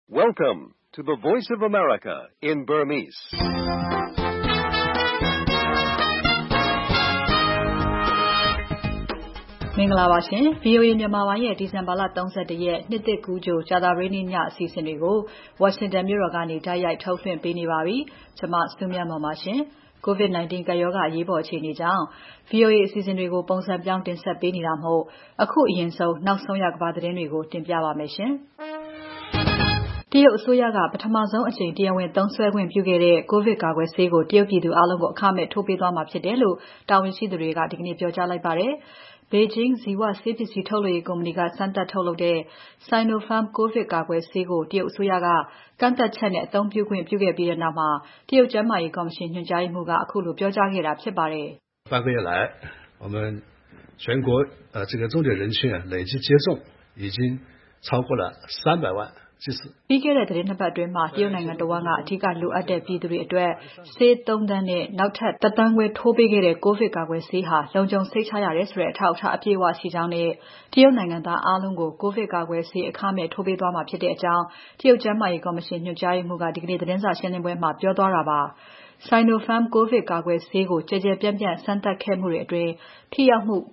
Welcome to the Voice of America in Burmese. ။မင်္ဂလာပါရှင် VOA မြန်မာပိုင်းရဲ့ဒီဇင်ဘာလ31ရက်နှစ်သစ်ကူးကြိုကြာသပတေးနေ့ညအစီအစဉ်တွေကို Washington မြို့တော်ကနေတိုက်ရိုက်ထုတ်လွှင့်ပေးနေပါပြီ။ကျွန်မစုမြတ်မောင်ပါရှင်။ COVID-19 ကပ်ရောဂါအရေးပေါ်အခြေအနေကြောင့် VOA အစီအစဉ်တွေကိုပုံစံပြောင်းတင်ဆက်ပေးနေတာမို့အခုအရင်ဆုံးနောက်ဆုံးရကမ္ဘာသတင်းတွေကိုတင်ပြပါမယ်ရှင်။တရုတ်အစိုးရကပထမဆုံးအကြိမ်တရားဝင်သုံးစွဲခွင့်ပြုခဲ့တဲ့ကိုဗစ်ကာကွယ်ဆေးကိုတရုတ်ပြည်သူအားလုံးကိုအခမဲ့ထိုးပေးသွားမှာဖြစ်တယ်လို့တာဝန်ရှိသူတွေကဒီကနေ့ပြောကြားလိုက်ပါတယ်။ ဘေဂျင်းဇီဝဆေးပစ္စည်းထုတ်လုပ်ရေးကုမ္ပဏီကစမ်းသပ်ထုတ်လုပ်တဲ့ Sinopharm ကိုဗစ်ကာကွယ်ဆေးကိုတရုတ်အစိုးရကကန့်သတ်ချက်နဲ့အသုံးပြုခွင့်ပြုခဲ့ပြီးနောက်မှာတရုတ်ကျန်းမာရေးကော်မရှင်ညွှန်ကြားရေးမှူးကအခုလိုပြောကြားခဲ့တာဖြစ်ပါတယ်။半个月来我们全国这个重点人群累计接种已经超过了300万ပြီးခဲ့တဲ့သတင်းနှစ်ပတ်အတွင်းမှာတရုတ်နိုင်ငံတော်ဝန်ကအထူးလိုအပ်တဲ့ပြည်သူတွေအတွက်ဆေး3သန်းနဲ့နောက်ထပ်1သန်းခွဲထိုးပေးခဲ့တဲ့ကိုဗစ်ကာကွယ်ဆေးဟာလုံခြုံစိတ်ချရတယ်ဆိုတဲ့အထောက်အထားအပြည့်အဝရှိကြောင်းနဲ့တရုတ်နိုင်ငံသားအားလုံးကိုကိုဗစ်ကာကွယ်ဆေးအခမဲ့ထိုးပေးသွားမှာဖြစ်တဲ့အကြောင်းတရုတ်ကျန်းမာရေးကော်မရှင်ညွှန်ကြားရေးမှူးကဒီကနေ့သတင်းစာရှင်းလင်းပွဲမှာပြောသွားတာပါ။ Sinopharm ကိုဗစ်ကာကွယ်ဆေးကိုကျယ်ကျယ်ပြန့်ပြန့်စမ်းသပ်ခဲ့မှုတွေအတွင်းထိရောက်မှု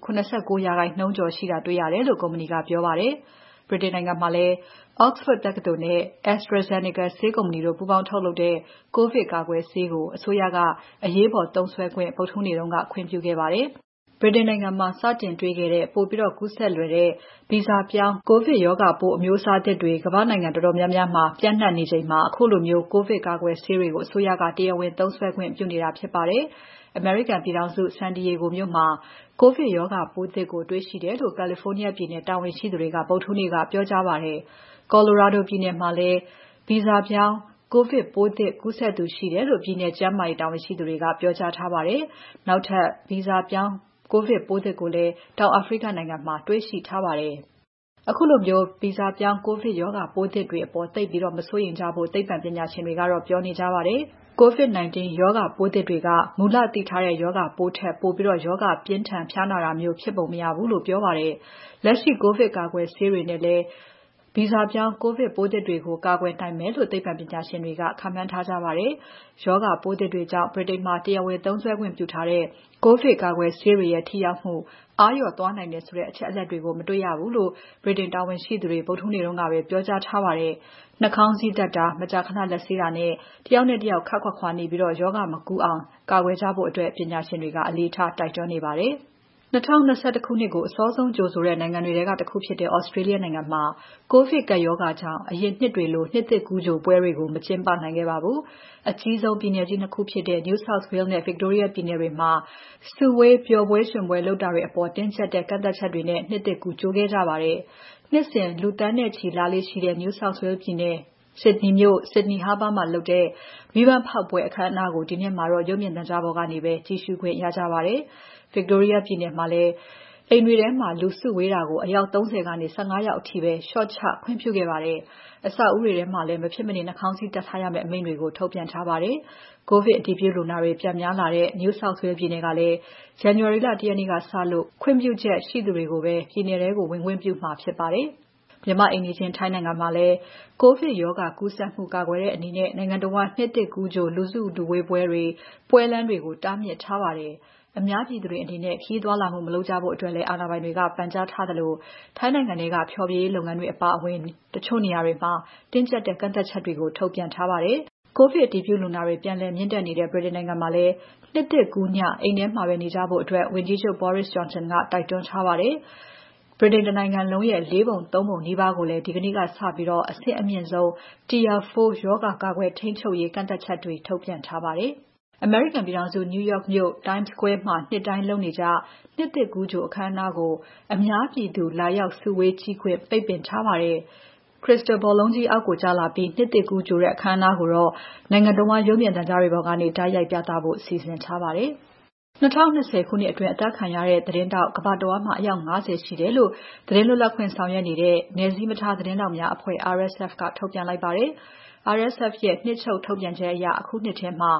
79%ကျော်ရှိတာတွေ့ရတယ်လို့ကုမ္ပဏီကပြောပါတယ်။ ဗြိတိန်နိုင်ငံမှာလည်း Oxford တက္ကသိုလ်နဲ့ AstraZeneca ဆေးကုမ္ပဏီတို့ပူးပေါင်းထုတ်လုပ်တဲ့ကိုဗစ်ကာကွယ်ဆေးကိုအစိုးရကအရေးပေါ်သုံးစွဲခွင့်ဗုဒ္ဓဟူးနေ့ကခွင့်ပြုခဲ့ပါတယ်။ ဗြိတိန်နိုင်ငံမှာစတင်တွေ့ခဲ့တဲ့ပိုပြီးကူးစက်လွယ်တဲ့ဗီဇပြောင်းကိုဗစ်ရောဂါပိုးအမျိုးအစားသစ်တွေကမ္ဘာနိုင်ငံတော်တော်များများမှာပျံ့နှံ့နေချိန်မှာအခုလိုမျိုးကိုဗစ်ကာကွယ်ဆေးတွေကိုအစိုးရကတရားဝင်သုံးစွဲခွင့်ပြုနေတာဖြစ်ပါတယ်။ အမေရိကန်ပြည်ထောင်စု San Diego မြို့မှာကိုဗစ်ရောဂါပိုးသစ်ကိုတွေ့ရှိတယ်လို့ California ပြည်နယ်တာဝန်ရှိသူတွေကဗုဒ္ဓဟူးနေ့ကပြောကြားပါတယ်။ Colorado ပြည်နယ်မှာလည်းဗီဇပြောင်းကိုဗစ်ပိုးသစ်ကူးစက်သူရှိတယ်လို့ပြည်နယ်ကျန်းမာရေးတာဝန်ရှိသူတွေကပြောကြားထားပါတယ်။နောက်ထပ်ဗီဇပြောင်းကိုဗစ်ပိုးသစ်ကိုလည်းတောင်အာဖရိကနိုင်ငံမှာတွေ့ရှိထားပါတယ်။အခုလိုမျိုးဗီဇပြောင်းကိုဗစ်ရောဂါပိုးသစ်တွေအပေါ်သိပ်ပြီးမစိုးရိမ်ကြဖို့သိပ္ပံပညာရှင်တွေကတော့ပြောနေကြပါတယ်။ COVID-19 ရောဂါပိုးသစ်တွေကမူလသိထားတဲ့ရောဂါပိုးထက်ပိုပြီးရောဂါပြင်းထန်ဖျားနာတာမျိုးဖြစ်ပုံမရဘူးလို့ပြောပါတယ်။လက်ရှိကိုဗစ်ကာကွယ်ဆေးတွေနဲ့လည်းဗီဇပြောင်းကိုဗစ်ပိုးသစ်တွေကိုကာကွယ်နိုင်မယ်လို့သိပ္ပံပညာရှင်တွေကခန့်မှန်းထားကြပါတယ်။ရောဂါပိုးသစ်တွေကြောင့်ဗြိတိန်မှာတရားဝင်သုံးစွဲခွင့်ပြုထားတဲ့ကိုဗစ်ကာကွယ်ဆေးတွေရဲ့ထိရောက်မှုအားလျော့သွားနိုင်တယ်ဆိုတဲ့အချက်အလက်တွေကိုမတွေ့ရဘူးလို့ဗြိတိန်တာဝန်ရှိသူတွေဗုဒ္ဓဟူးနေ့ကပဲပြောကြားထားပါတယ်။နှာခေါင်းစည်းတပ်တာမကြာခဏလက်ဆေးတာနဲ့တယောက်နဲ့တယောက်ခပ်ခွာခွာနေပြီးရောဂါမကူးအောင်ကာကွယ်ကြဖို့ပညာရှင်တွေကအလေးထားတိုက်တွန်းနေပါတယ်။ 2021ခုနှစ်ကိုအစောဆုံးကြိုဆိုတဲ့နိုင်ငံတွေထဲကတခုဖြစ်တဲ့ Australia နိုင်ငံမှာကိုဗစ်ကပ်ရောဂါကြောင့်အရင်နှစ်တွေလိုနှစ်သစ်ကူးကြိုပွဲတွေကိုမကျင်းပနိုင်ခဲ့ပါဘူး။အကြီးဆုံးပြည်နယ်ကြီး 2 ခုဖြစ်တဲ့ New South Wales နဲ့ Victoria ပြည်နယ်တွေမှာစုဝေးပျော်ပွဲရွှင်ပွဲလုပ်တာတွေအပေါ်တင်းကြပ်တဲ့ကန့်သတ်ချက်တွေနဲ့နှစ်သစ်ကူးကြိုခဲ့ကြပါတယ်။နှစ်စဉ်လူသန်းနဲ့ချီလာလေ့ရှိတဲ့ New South Wales ပြည်နယ် Sydney မြို့ Sydney Harbour မှာလုပ်တဲ့မီးပန်းဖောက်ပွဲအခမ်းအနားကိုဒီနှစ်မှာတော့ရုပ်မြင်သံကြားပေါ်ကနေပဲကြည့်ရှုခွင့်ရကြပါတယ်။ Victoria ပြည်နယ်မှာလည်းအိမ်တွေထဲမှာလူစုဝေးတာကိုအယောက်30ကနေ15ယောက်အထိပဲလျှော့ချခွင့်ပြုခဲ့ပါတယ်။အဆောက်အဦတွေထဲမှာလည်းမဖြစ်မနေနှာခေါင်းစည်းတပ်ထားရမယ့်အမိန့်တွေကိုထုတ်ပြန်ထားပါတယ်။ ကိုဗစ်အတည်ပြုလူနာတွေပြန်များလာတဲ့ New South Wales ပြည်နယ်ကလည်း January လ 1 ရက်နေ့ကစလို့ခွင့်ပြုချက်ရှိသူတွေကိုပဲပြည်နယ်ထဲဝင်ခွင့်ပြုမှာဖြစ်ပါတယ်။ မြန်မာ့အိမ်နီးချင်းထိုင်းနိုင်ငံမှာလည်းကိုဗစ်ရောဂါကူးစက်မှုကာကွယ်တဲ့အနေနဲ့နိုင်ငံတော်ဝန်နှစ်သစ်ကူးကြိုလူစုလူဝေးပွဲတွေပွဲလမ်းတွေကိုတားမြစ်ထားပါတယ်။အများပြည်သူတွေအနေနဲ့ခရီးသွားလာမှုမလုပ်ကြဖို့အတွက်လည်းအာဏာပိုင်တွေကပန်ကြားထားသလိုထိုင်းနိုင်ငံထဲကဖျော်ဖြေရေးလုပ်ငန်းတွေအပါအဝင်တချို့နေရာတွေမှာတင်းကြပ်တဲ့ကန့်သတ်ချက်တွေကိုထုတ်ပြန်ထားပါတယ်။ကိုဗစ်အတည်ပြုလူနာတွေပြန်လည်မြင့်တက်နေတဲ့ဗြိတိန်နိုင်ငံမှာလည်းနှစ်သစ်ကူးညအိမ်ထဲမှာပဲနေကြဖို့ဝန်ကြီးချုပ် Boris Johnson ကတိုက်တွန်းထားပါတယ်။ ဗြိတိန်တနိုင်ငံလုံးရဲ့4 ပုံ 3 ပုံနီးပါးကိုလည်းဒီကနေ့ကစပြီးအဆင့်အမြင့်ဆုံး Tier 4 ရောဂါကာကွယ်ထိန်းချုပ်ရေးကန့်သတ်ချက်တွေထုတ်ပြန်ထားပါတယ်။ အမေရိကန်ပြည်ထောင်စု New York မြို့ Times Square မှာနှစ်တိုင်းလုပ်နေကျနှစ်သစ်ကူးကြိုအခမ်းအနားကိုအများပြည်သူလာရောက်စုဝေးကြည့်ခွင့်ပိတ်ပင်ထားပါတယ်။ Crystal ဘောလုံးကြီးအောက်ကိုကျလာပြီးနှစ်သစ်ကူးကြိုတဲ့အခမ်းအနားကိုတော့နိုင်ငံတဝန်းရုပ်မြင်သံကြားတွေပေါ်ကနေတိုက်ရိုက်ပြသဖို့စီစဉ်ထားပါတယ်။ 2020 ခုနှစ်အတွင်းအသတ်ခံရတဲ့သတင်းထောက်ကမ္ဘာတဝန်းမှာအယောက် 50 ရှိတယ်လို့သတင်းလွတ်လပ်ခွင့်ဆောင်ရွက်နေတဲ့နယ်စည်းမခြားသတင်းထောက်များအဖွဲ့ RSF ကထုတ်ပြန်လိုက်ပါတယ်။ RSF ရဲ့နှစ်ချုပ်ထုတ်ပြန်ချက်အရအခုနှစ်ထဲမှာ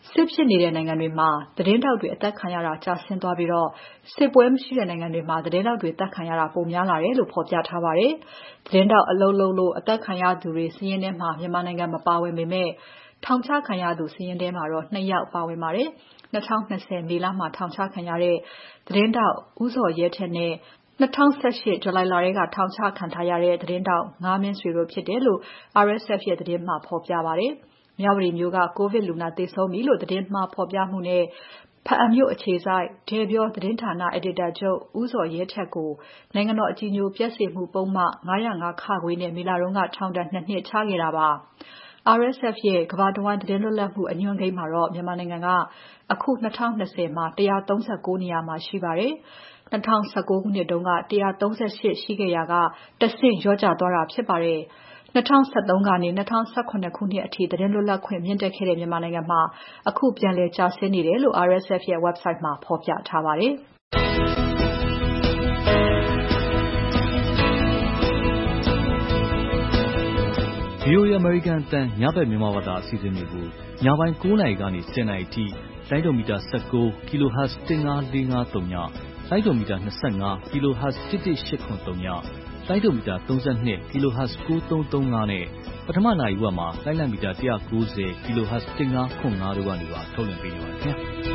စစ်ဖြစ်နေတဲ့နိုင်ငံတွေမှာသတင်းတောက်တွေအသက်ခံရတာကျဆင်းသွားပြီးစစ်ပွဲမရှိတဲ့နိုင်ငံတွေမှာသတင်းတောက်တွေအသက်ခံရတာပိုများလာတယ်လို့ဖော်ပြထားပါတယ်။သတင်းတောက်အလုပ်လုပ်လို့အသက်ခံရသူတွေစာရင်းထဲမှာမြန်မာနိုင်ငံမပါဝင်ပေမဲ့ထောင်ချခံရသူစာရင်းထဲမှာတော့2 ယောက်ပါဝင်ပါတယ်။2020 မေလမှာထောင်ချခံရတဲ့သတင်းတောက်ဦးဇော်ရဲထက်နဲ့2018 ဇူလိုင်လထဲကထောင်ချခံထားရတဲ့သတင်းတောက်မင်းဆွေတို့ဖြစ်တယ်လို့ RSF ရဲ့သတင်းမှာဖော်ပြပါတယ်။မြဝတီမြို့ကကိုဗစ်လူနာသေဆုံးပြီလို့သတင်းမှာဖော်ပြမှုနဲ့ဖအံမြို့အခြေစိုက်ဒေပြောသတင်းဌာနအယ်ဒီတာချုပ်ဦးဇော်ရဲထက်ကိုနိုင်ငံတော်အကြီးအကျယ်ပျက်စေမှုပုံမှန်905 ခခွေနဲ့မေလတုန်းကထောင်ဒဏ်2 နှစ်ချခဲ့တာပါ။ RSF ရဲ့ကမ္ဘာတဝန်းသတင်းလွတ်လပ်မှုအညွှန်းကိန်းမှာတော့မြန်မာနိုင်ငံကအခု2020မှာ139နေရာမှာရှိပါတယ်။2019ခုနှစ်တုန်းက138ရှိခဲ့ရာကတဆင့်လျော့ကျသွားတာဖြစ်ပါတယ်။2013ကနေ2018ခုနှစ်အထိသတင်းလွတ်လပ်ခွင့်မြင့်တက်ခဲ့တဲ့မြန်မာနိုင်ငံမှာအခုပြန်လည်ကျဆင်းနေတယ်လို့ RSF ရဲ့ website မှာဖော်ပြထားပါတယ်။ VOA American အသံညဘက်မြန်မာဘာသာအစီအစဉ်တွေကိုညပိုင်း9နာရီကနေ10နာရီအထိလိုင်းဒိုမီတာ19 kHz 15453ညလိုင်းဒိုမီတာ25 kHz 11883ညလိုင်းဒိုမီတာ32 kHz 9335နဲ့ပထမနာရီဝက်မှာလိုင်းလံမီတာ190 kHz 1505တို့ကနေပါထုတ်လွှင့်ပေးနေပါတယ်ခင်ဗျာ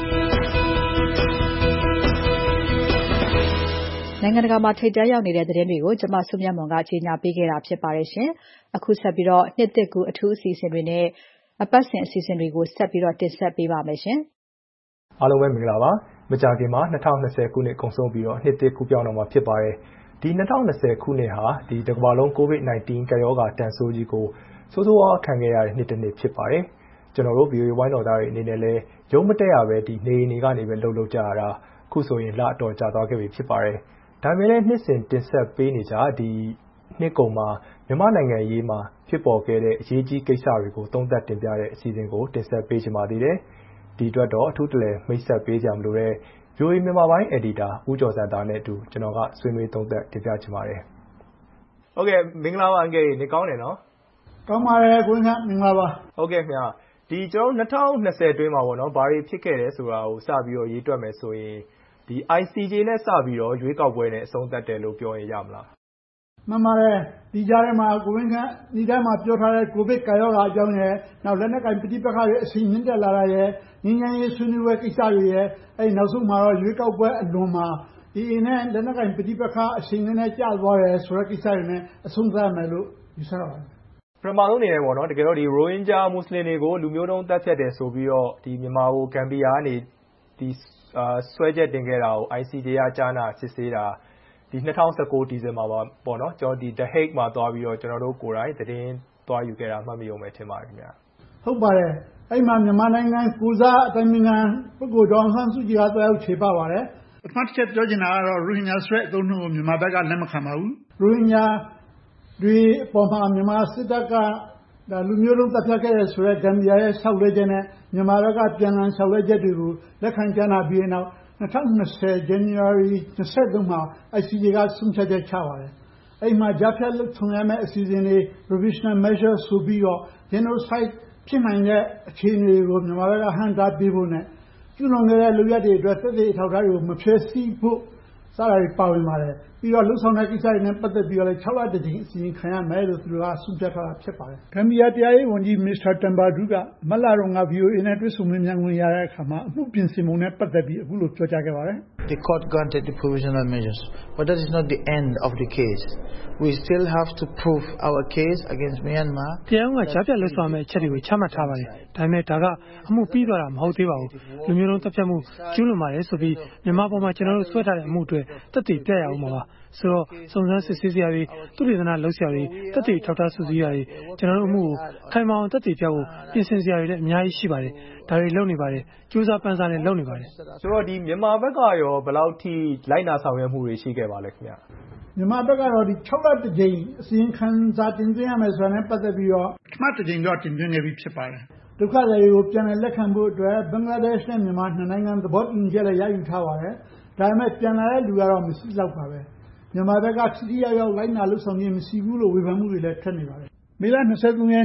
နိုင်ငံတကာမှာထိပ်တန်းရောက်နေတဲ့သတင်းတွေကိုကျွန်မစုမြတ်မွန်ကကြီးညာပေးခဲ့တာဖြစ်ပါတယ်ရှင်။အခုဆက်ပြီးနှစ်သစ်ကူးအထူးအစီအစဉ်တွေနဲ့အပတ်စဉ်အစီအစဉ်တွေကိုဆက်ပြီးတင်ဆက်ပေးပါမယ်ရှင်။အားလုံးပဲမင်္ဂလာပါ။မကြာခင်မှာ2020ခုနှစ်ကုန်ဆုံးပြီးနှစ်သစ်ကူးပြောင်းတော့မှာဖြစ်ပါတယ်။ဒီ2020ခုနှစ်ဟာဒီတစ်ကမ္ဘာလုံး COVID-19 ကပ်ရောဂါတန်ဆိုးကြီးကိုဆိုးဆိုးဝါးခံခဲ့ရတဲ့နှစ်တစ်နှစ်ဖြစ်ပါတယ်။ကျွန်တော်တို့ VOA ဝိုင်းတော်သားတွေအနေနဲ့လည်းရုံးမတက်ရပဲဒီနေနေကနေပဲလှုပ်ကြရတာခုဆိုရင်လအတော်ကြာသွားခဲ့ပြီဖြစ်ပါတယ်။ဒါပေမဲ့လည်းနှစ်စဉ်တင်ဆက်ပေးနေကြဒီနှစ်ကုန်မှာမြန်မာနိုင်ငံရေးမှာဖြစ်ပေါ်ခဲ့တဲ့အရေးကြီးကိစ္စတွေကိုသုံးသပ်တင်ပြတဲ့အစီအစဉ်ကိုတင်ဆက်ပေးချင်ပါသေးတယ်။ဒီအတွက်တော့အထူးတလဲမိတ်ဆက်ပေးကြမလို့တဲ့ VOA မြန်မာပိုင်းအယ်ဒီတာဦးကျော်စံသားနဲ့အတူကျွန်တော်ကဆွေးနွေးသုံးသပ်တင်ပြချင်ပါတယ်။ဟုတ်ကဲ့မင်္ဂလာပါအငယ်နေကောင်းတယ်နော်။ကောင်းပါတယ်ကိုင်းကမင်္ဂလာပါ။ဟုတ်ကဲ့ခင်ဗျာဒီကျွန်တော်2020အတွင်းမှာပေါ့နော်ဘာတွေဖြစ်ခဲ့တယ်ဆိုတာကိုစပြီးတော့ရေးတွက်မယ်ဆိုရင်ဒီ ICJ နဲ့စပြီးတော့ရွေးကောက်ပွဲနဲ့အဆုံးသတ်တယ်လို့ပြောရင်ရမလား။မှန်ပါတယ်ဒီကြားထဲမှာကိုင်းကဒီထဲမှာပြောထားတဲ့ကိုဗစ်ကာရောဂါအကြောင်းရဲ့နောက်လက်နက်ကင်ပဋိပက္ခတွေအချိန်မြင့်တက်လာတာရဲ့ငြိမ်းချမ်းရေးဆွေးနွေးပွဲကိစ္စတွေရဲ့အဲဒီနောက်ဆုံးမှာတော့ရွေးကောက်ပွဲအလွန်မှာဒီနဲ့လက်နက်ကင်ပဋိပက္ခအချိန်နဲ့ကျသွားတယ်ဆိုတဲ့ကိစ္စတွေနဲ့အဆုံးသတ်မယ်လို့ယူဆပါတယ်ပထမဆုံးအနေနဲ့ပေါ့နော်တကယ်တော့ဒီရိုဟင်ဂျာမွတ်စလင်တွေကိုလူမျိုးတုံးတပ်ဖြတ်တယ်ဆိုပြီးတော့ဒီမြန်မာကိုဂမ်ဘီယာကနေဒီဆွဲချက်တင်ခဲ့တာကို ICJ ကကြားနာစစ်ဆေးတာဒီ2019ဒီဇင်ဘာမှာပေါ့နော်ကျွန်တော်ဒီ The Hague မှာသွားပြီးတော့ကျွန်တော်တို့ကိုယ်တိုင်သတင်းသွားယူခဲ့တာမှတ်မိအောင်ပဲထင်ပါတယ်ခင်ဗျာဟုတ်ပါတယ်အဲ့မှာမြန်မာနိုင်ငံကိုစားအတိုင်းနိုင်ငံပုဂ္ဂိုလ်ဒေါ်ဆန်းစုကြည်ကတွားရောက်ခြေပပါတယ်ပထမတစ်ချက်ပြောချင်တာကတော့ရိုဟင်ဂျာဆွဲအသုံးနှုန်းကိုမြန်မာဘက်ကလက်မခံပါဘူးရိုဟင်ဂျာတွေအပေါ်မှာမြန်မာစစ်တပ်ကဒါလူမျိုးလုံးတပ်ဖြတ်ခဲ့တဲ့ဆိုတဲ့ဂမ်ဘီယာရဲ့ဆောက်လွှဲချက်နဲ့မြန်မာဘက်ကပြန်လည်ဆောက်လွှဲချက်တွေကိုလက်ခံကြားနာပြီးနောက်2020 January 23မှာ ICJ ကဆုံးဖြတ်ချက်ချပါတယ်အဲ့မှာကြားဖြတ်လုပ်ဆောင်ရမယ့်အစီအစဉ်တွေ provisional measure ဆိုပြီးတော့ genocide ဖြစ်နိုင်တဲ့အခြေအနေကိုမြန်မာဘက်ကဟန့်တားပေးဖို့နဲ့ကျူးလွန်ခဲ့တဲ့လူရက်တွေအတွက်သက်သေအထောက်အထားတွေကိုမဖျက်ဆီးဖို့စတာတွေပါဝင်ပါတယ်ပြီးတော့လှုပ်ဆောင်တဲ့ကိစ္စတွေနဲ့ပတ်သက်ပြီးတော့လည်း6လတကြိမ်အစီရင်ခံရမယ်လို့သူတို့ကဆုံးဖြတ်ထားတာဖြစ်ပါတယ်ဂမ်ဘီယာတရားရေးဝန်ကြီးမစ္စတာတမ်ဘာဒူးကမတ်လတုန်းက VOA နဲ့တွေ့ဆုံမေးမြန်းခွင့်ရတဲ့အခါမှာအမှုပြင်ဆင်ပုံနဲ့ပတ်သက်ပြီးအခုလိုပြောကြားခဲ့ပါတယ် The court granted the provisional measures but that is not the end of the case we still have to prove our case against Myanmar တရားကကြားပြတ်လွှတ်ဆောင်မယ့်အချက်တွေကိုချမှတ်ထားပါတယ်ဒါပေမဲ့ဒါကအမှုပြီးသွားတာမဟုတ်သေးပါဘူးလူမျိုးလုံးတပ်ဖြတ်မှုကျူးလွန်ပါတယ်ဆိုပြီးမြန်မာပေါ်မှာကျွန်တော်တို့ဆွဲထားတဲ့အမှုတွေတက်တည်ပြရအောင်ပါဆိုတော့စုံစမ်းစစ်ဆေးစရာတွေသူတေသနာလုပ်စရာတွေတက်တည်ထောက်ထားစုစည်းရာတွေကျွန်တော်တို့အမှုကိုခိုင်မာအောင်တက်တည်ပြဖို့ပြင်ဆင်စရာတွေလည်းအများကြီးရှိပါတယ်ဒါတွေလုပ်နေပါတယ်ကြိုးစားပန်းစားနဲ့လုပ်နေပါတယ်ဆိုတော့ဒီမြန်မာဘက်ကရောဘယ်လောက်ထိလိုက်နာဆောင်ရွက်မှုတွေရှိခဲ့ပါလဲခင်ဗျမြန်မာဘက်ကတော့ဒီ6လတကြိမ်အစီရင်ခံစာတင်သွင်းရမယ်ဆိုတာနဲ့ပတ်သက်ပြီးတော့ပထမတကြိမ်တော့တင်သွင်းခဲ့ပြီးဖြစ်ပါတယ်ဒုက္ခသည်တွေကိုပြန်လည်လက်ခံဖို့အတွက်ဘင်္ဂလားဒေ့ရှ်နဲ့မြန်မာနှစ်နိုင်ငံသဘောတူညီချက်လည်းရယူထားပါတယ်ဒါပေမဲ့ပြန်လာတဲ့လူကတော့မရှိတော့ပါပဲမြန်မာဘက်ကထိထိရောက်ရောက်လိုက်နာလို့ဆောင်ရမရှိဘူးလို့ဝေဖန်မှုတွေလည်းထွက်နေပါတယ်မေလ23ရက်နေ့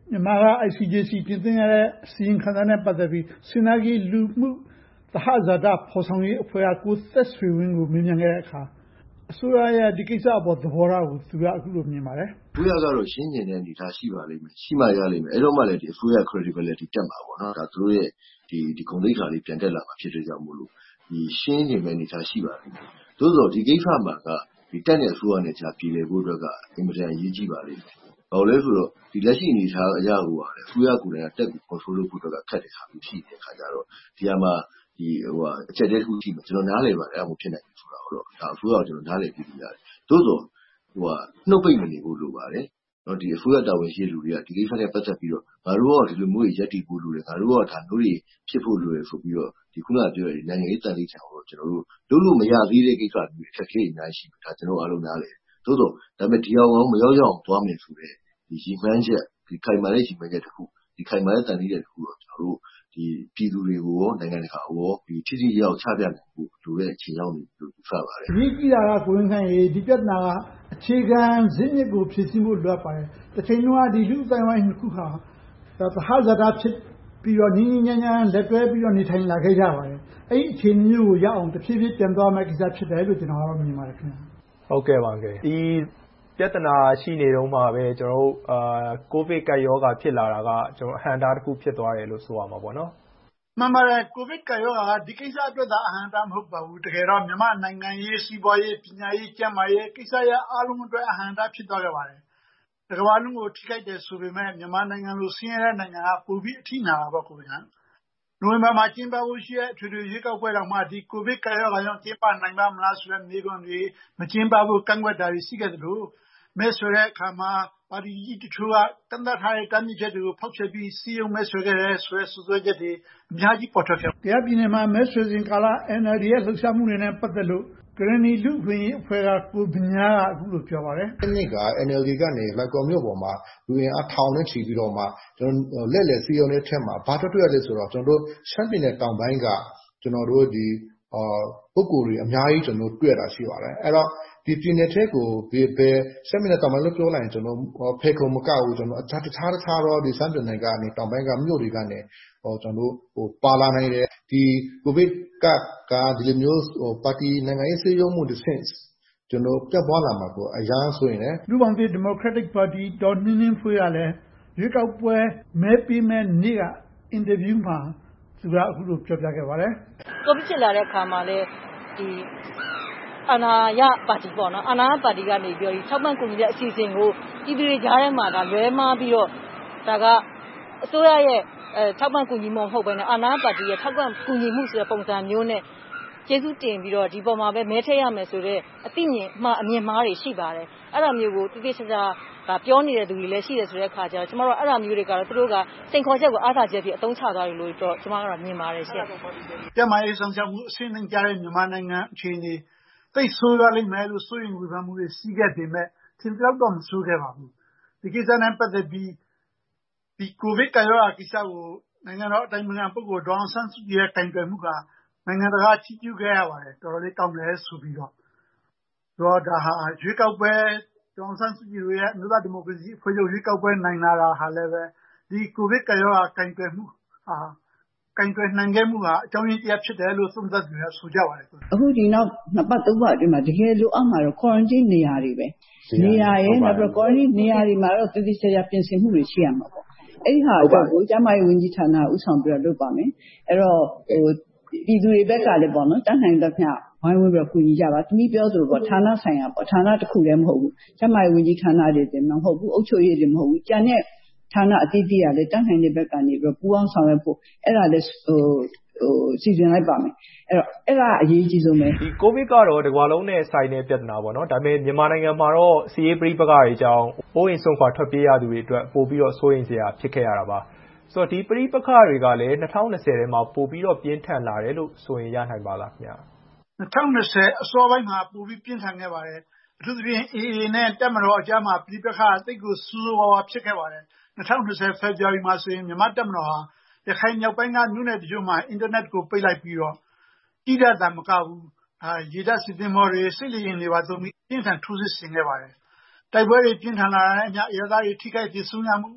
မြန်မာက ICJC တင်သွင်းရတဲ့အစီရင်ခံစာနဲ့ပတ်သက်ပြီးစင်နာဂီလူမှုသဟဇာတဖော်ဆောင်ရေးအဖွဲ့ကကိုသက်ဆွေဝင်းကိုမေးမြန်းခဲ့တဲ့အခါအစိုးရရဲ့ဒီကိစ္စအပေါ်သဘောထားကိုသူကအခုလိုမြင်ပါတယ်။အစိုးရကတော့ရှင်းကျင်တဲ့အနေအထားရှိပါလိမ့်မယ်။ရှိမှရလိမ့်မယ်။အဲ့တော့မှလည်းဒီအစိုးရ credibility တက်မှာပေါ့နော်။ဒါသူတို့ရဲ့ဒီဂုဏ်သိက္ခာလေးပြန်တက်လာမှာဖြစ်တဲ့ကြောင့်မို့လို့ဒီရှင်းကျင်တဲ့အနေအထားရှိပါလိမ့်မယ်။သို့သော်ဒီကိစ္စမှာကဒီတက်တဲ့အစိုးရနဲ့ကြာပြည်လည်ဖို့အတွက်ကအင်မတန်အရေးကြီးပါလိမ့်မယ်။ဘာလို့လဲဆိုတော့ဒီလက်ရှိအနေအထားအရကိုပါတယ်အစိုးရကိုယ်တိုင်ကတက်ပြီး control လုပ်ဖို့အတွက်ခက်တဲ့ခါမျိုးရှိတဲ့အခါကျတော့ဒီအမှာဒီအချက်တည်းတစ်ခုရှိမှကျွန်တော်နားလည်ပါတယ်အဲ့ဒါမှဖြစ်နိုင်တယ်ဆိုတာတော့ဒါအစိုးရကကျွန်တော်နားလည်ပြီးလို့ရတယ်။သို့သော်နှုတ်ပိတ်မနေဖို့လိုပါတယ်။နော်ဒီအစိုးရတာဝန်ရှိလူတွေကဒီကိစ္စနဲ့ပတ်သက်ပြီးတော့ငါတို့ကဒီလိုမျိုးရက်တီဖို့လိုတယ်ငါတို့ကဒါမျိုးတွေဖြစ်ဖို့လိုတယ်ဆိုပြီးတော့ဒီခုနကပြောတဲ့နိုင်ငံရေးတန်လေးချောင်းတော့ကျွန်တော်တို့လုပ်လို့မရသေးတဲ့ကိစ္စတွေအခက်အခဲအများကြီးရှိတယ်ဒါကျွန်တော်အားလုံးနားလည်။သို့သော်ဒါပေမဲ့ဒီအောင်မရောက်ရောက်သွားမယ်ဆိုတဲ့ဒီရည်မှန်းချက်ဒီခိုင်မာတဲ့ရည်မှန်းချက်တစ်ခုဒီခိုင်မာတဲ့တန်လေးတဲ့တစ်ခုတော့ကျွန်တော်တို့ဒီပြည်သူတွေကိုရောနိုင်ငံတကာရောဒီထိထိရောက်ချပြနိုင်ဖို့လိုတဲ့အချိန်ရောက်နေလို့ယူဆပါတယ်။ဒီကြည့်တာကကိုရင်ခိုင်ရေဒီပြဿနာကအခြေခံဇစ်မြစ်ကိုဖြည့်ဆည်းဖို့လိုအပ်ပါတယ်။တစ်ချိန်လုံးကဒီလူ့အတိုင်းဝိုင်းတစ်ခုဟာသဟဇာတဖြစ်ပြီးတော့ညီညီညာညာလက်တွဲပြီးတော့နေထိုင်လာခဲ့ကြပါတယ်။အဲ့ဒီအခြေအနေမျိုးကိုရအောင်တစ်ဖြည်းဖြည်းပြန်သွားမယ့်ကိစ္စဖြစ်တယ်လို့ကျွန်တော်ကတော့မြင်ပါတယ်ခင်ဗျာ။ဟုတ်ကဲ့ပါကဲ။ဒီပြဿနာရှိနေတော့မှပဲကျွန်တော်တို့ကိုဗစ်ကပ်ရောဂါဖြစ်လာတာကကျွန်တော်အဟန့်တားတစ်ခုဖြစ်သွားတယ်လို့ဆိုရမှာပေါ့နော်မှန်ပါတယ်ကိုဗစ်ကပ်ရောဂါကဒီကိစ္စအတွက်သာအဟန့်တားမဟုတ်ပါဘူးတကယ်တော့မြန်မာနိုင်ငံရေးစီးပွားရေးပညာရေးကျန်းမာရေးကိစ္စရပ်အားလုံးအတွက်အဟန့်တားဖြစ်သွားခဲ့ပါတယ်တကမ္ဘာလုံးကိုထိခိုက်တယ်ဆိုပေမဲ့မြန်မာနိုင်ငံလိုဆင်းရဲတဲ့နိုင်ငံကပိုပြီးအထိနာတာပေါ့ကိုဗစ်ကနိုဝင်ဘာမှာကျင်းပဖို့ရှိတဲ့အထွေထွေရွေးကောက်ပွဲတော်မှာဒီကိုဗစ်ကပ်ရောဂါကြောင့်ကျင်းပနိုင်ပါမလားဆိုတဲ့မေးခွန်းတွေမကျင်းပဖို့ကန့်ကွက်တာတွေရှိခဲ့သလိုမဲဆွယ်တဲ့အခါမှာပါတီကြီးတချို့ကတန်တထားတဲ့တာမြစ်ချက်တွေကိုဖောက်ချပြီးစီယုံမဲဆွယ်ခဲ့တဲ့ဆွဲဆွဲချက်တွေအများကြီးပေါ်ထွက်ခဲ့။တရားပြည်နယ်မှာမဲဆွယ်စဉ်ကာလ NLD ရဲ့လှုပ်ရှားမှုတွေနဲ့ပတ်သက်လို့ကရဏီလူ့အခွင့်အရေးအဖွဲ့ကကိုဗညာကအခုလိုပြောပါတယ်။ဒီနေ့က NLD ကနေလိုက်ကော်မြို့ပေါ်မှာလူရင်းအထောင်နဲ့ချီပြီးတော့မှကျွန်တော်လက်လက်စီယုံတဲ့ထက်မှာဘာတွေ့ရလဲဆိုတော့ကျွန်တော်တို့ရှမ်းပြည်နယ်တောင်ပိုင်းကကျွန်တော်တို့ဒီပုဂ္ဂိုလ်တွေအများကြီးကျွန်တော်တွေ့ရတာရှိပါတယ်။အဲ့တော့ဒီပြည်နယ်ထဲကိုဘယ်ရှမ်းပြည်နယ်တောင်ပိုင်းလို့ပြောလိုက်ရင်ကျွန်တော်ဖေခုံမကောက်ဘူးကျွန်တော်တခြားတော့ဒီရှမ်းပြည်နယ်ကနေတောင်ပိုင်းကမြို့တွေကနေကျွန်တော်ပါလာနိုင်တယ်ဒီကိုဗစ်ကဒီလိုမျိုးပါတီနိုင်ငံရေးစည်းရုံးမှုတစ်ဆင့်ကျွန်တော်ပြတ်သွားလာမှာကိုအရာဆိုရင်လည်းလူ့ဘောင်သစ် Democratic Party ဒေါ်နှင်းနှင်းဖွေးကလည်းရွေးကောက်ပွဲမဲပေးမဲ့နေ့ကအင်တာဗျူးမှာသူကအခုလိုပြောပြခဲ့ပါတယ်ကိုဗစ်ဖြစ်လာတဲ့အခါမှာလည်းဒီအာဏာရပါတီပေါ့နော်အာဏာရပါတီကနေပြောဒီထောက်ပံ့ကူညီတဲ့အစီအစဉ်ကိုပြည်သူတွေကြားထဲမှာဒါလွဲမှားပြီးတော့ဒါကအစိုးရရဲ့ထောက်ပံ့ကူညီမှုမဟုတ်ဘဲနဲ့အာဏာရပါတီရဲ့ထောက်ပံ့ကူညီမှုဆိုတဲ့ပုံစံမျိုးနဲ့ကျေးဇူးတင်ပြီးတော့ဒီပေါ်မှာပဲမဲထည့်ရမယ်ဆိုတော့အသိဉာဏ်မှအမြင်မှားတွေရှိပါတယ်အဲ့ဒါမျိုးကိုတိတိကျကျဒါပြောနေတဲ့သူတွေလည်းရှိတယ်ဆိုတဲ့အခါကျတော့ကျမတို့အဲ့ဒါမျိုးတွေကတော့သူတို့ကစိန်ခေါ်ချက်ကိုအားသာချက်ဖြစ်အသုံးချသွားတယ်လို့တော့ကျမကတော့မြင်ပါတယ်ရှင့်ကျမရေးဆောင်ချက်မှုအဆင့်အတန်းကြားတဲ့မြန်မာနိုင်ငံအခြေအနေသိဆိုးရလိမ့်မယ်လို့ဆိုရင်ဝေဖန်မှုတွေရှိခဲ့ပေမဲ့သင်ပြောတော့မဆိုးခဲ့ပါဘူးဒီကိစ္စနဲ့ပတ်သက်ပြီးဒီကိုဗစ်ကရောဂါကိစ္စကိုနိုင်ငံတော်အတိုင်းအမြံပုဂ္ဂိုလ်ဒေါအောင်ဆန်းစုကြည်ရဲ့တိုင်ပယ်မှုကနိုင်ငံတကာချီးကျူးခဲ့ရပါတယ်တော်တော်လေးကောင်းတယ်ဆိုပြီးတော့ဒါဟာရွေးကောက်ပွဲဒေါအောင်ဆန်းစုကြည်ရဲ့အမျိုးသားဒီမိုကရေစီအဖွဲ့ချုပ်ရွေးကောက်ပွဲနိုင်လာတာဟာလည်းပဲဒီကိုဗစ်ကရောဂါတိုင်ပယ်မှုဟာကင်တွယ်နိုင်ခဲ့မှုဟာအကြောင်းရင်းတရားဖြစ်တယ်လို့သုံးသပ်သူတွေကဆိုကြပါတယ်အခုဒီနောက်နှစ်ပတ်သုံးပတ်အတွင်းမှာတကယ်လို့အောက်မှာတော့ quarantine နေရာတွေပဲနေရာရဲ့နောက်ပြီး quarantine နေရာတွေမှာတော့တိတိကျကျပြင်ဆင်မှုတွေရှိရမှာပေါ့အဲ့ဒီဟာအတွက်ကိုကျန်းမာရေးဝန်ကြီးဌာနဥဆောင်ပြီးတော့လုပ်ပါမယ်အဲ့တော့ပြည်သူတွေဘက်ကလည်းပေါ့နော်တန်းနိုင်တဲ့မျှဝိုင်းဝန်းပြီးတော့ကူညီကြပါသမီးပြောသလိုပေါ့ဌာနဆိုင်ရာပေါ့ဌာနတစ်ခုလည်းမဟုတ်ဘူးကျန်းမာရေးဝန်ကြီးဌာနတွေတည်းမဟုတ်ဘူးအုပ်ချုပ်ရေးတွေမဟုတ်ဘူးကျန်တဲ့ဌာနအသီးသီးကလည်းတန်းနိုင်တဲ့ဘက်ကနေပြီးတော့ပူးပေါင်းဆောင်ရွက်ဖို့အဲ့ဒါလည်းစီစဉ်လိုက်ပါမယ်အဲ့ဒါအရေးကြီးဆုံးပဲဒီကိုဗစ်ကတော့တကမ္ဘာလုံးနဲ့ဆိုင်တဲ့ပြဿနာပေါ့နော်ဒါပေမဲ့မြန်မာနိုင်ငံမှာတော့စီးရေးပြည်ပကတွေကြောင့်ပိုးရင်ဆုံးခွာထွက်ပြေးရသူတွေအတွက်ပို့ပြီးတော့စိုးရိမ်စရာဖြစ်ခဲ့ရတာပါဆိုတော့ဒီပြည်ပကတွေကလည်း2020ထဲမှာပို့ပြီးတော့ပြင်းထန်လာတယ်လို့ဆိုရင်ရနိုင်ပါလားခင်ဗျာ 2020အစောပိုင်းမှာပို့ပြီးပြင်းထန်ခဲ့ပါတယ်အထူးသဖြင့် AA နဲ့တပ်မတော်အကြားမှာပြည်ပကတိတ်ကိုစူးစူးဝါးဝါဖြစ်ခဲ့ပါတယ်2020 February မှာဆိုရင်မြန်မာတပ်မတော်ဟာရခိုင်မြောက်ပိုင်းကမြို့နယ်တချို့မှာအင်တာနက်ကိုပိတ်လိုက်ပြီးတော့ကြီးတာမကဘူးရေတပ်စစ်သင်္ဘောတွေစစ်လေယာဉ်တွေပါသုံးပြီးပြင်းထန်ထိုးစစ်ဆင်ခဲ့ပါတယ်တိုက်ပွဲတွေပြင်းထန်လာတဲ့အမျှအရသားတွေထိခိုက်ဒေဆုံးရမှု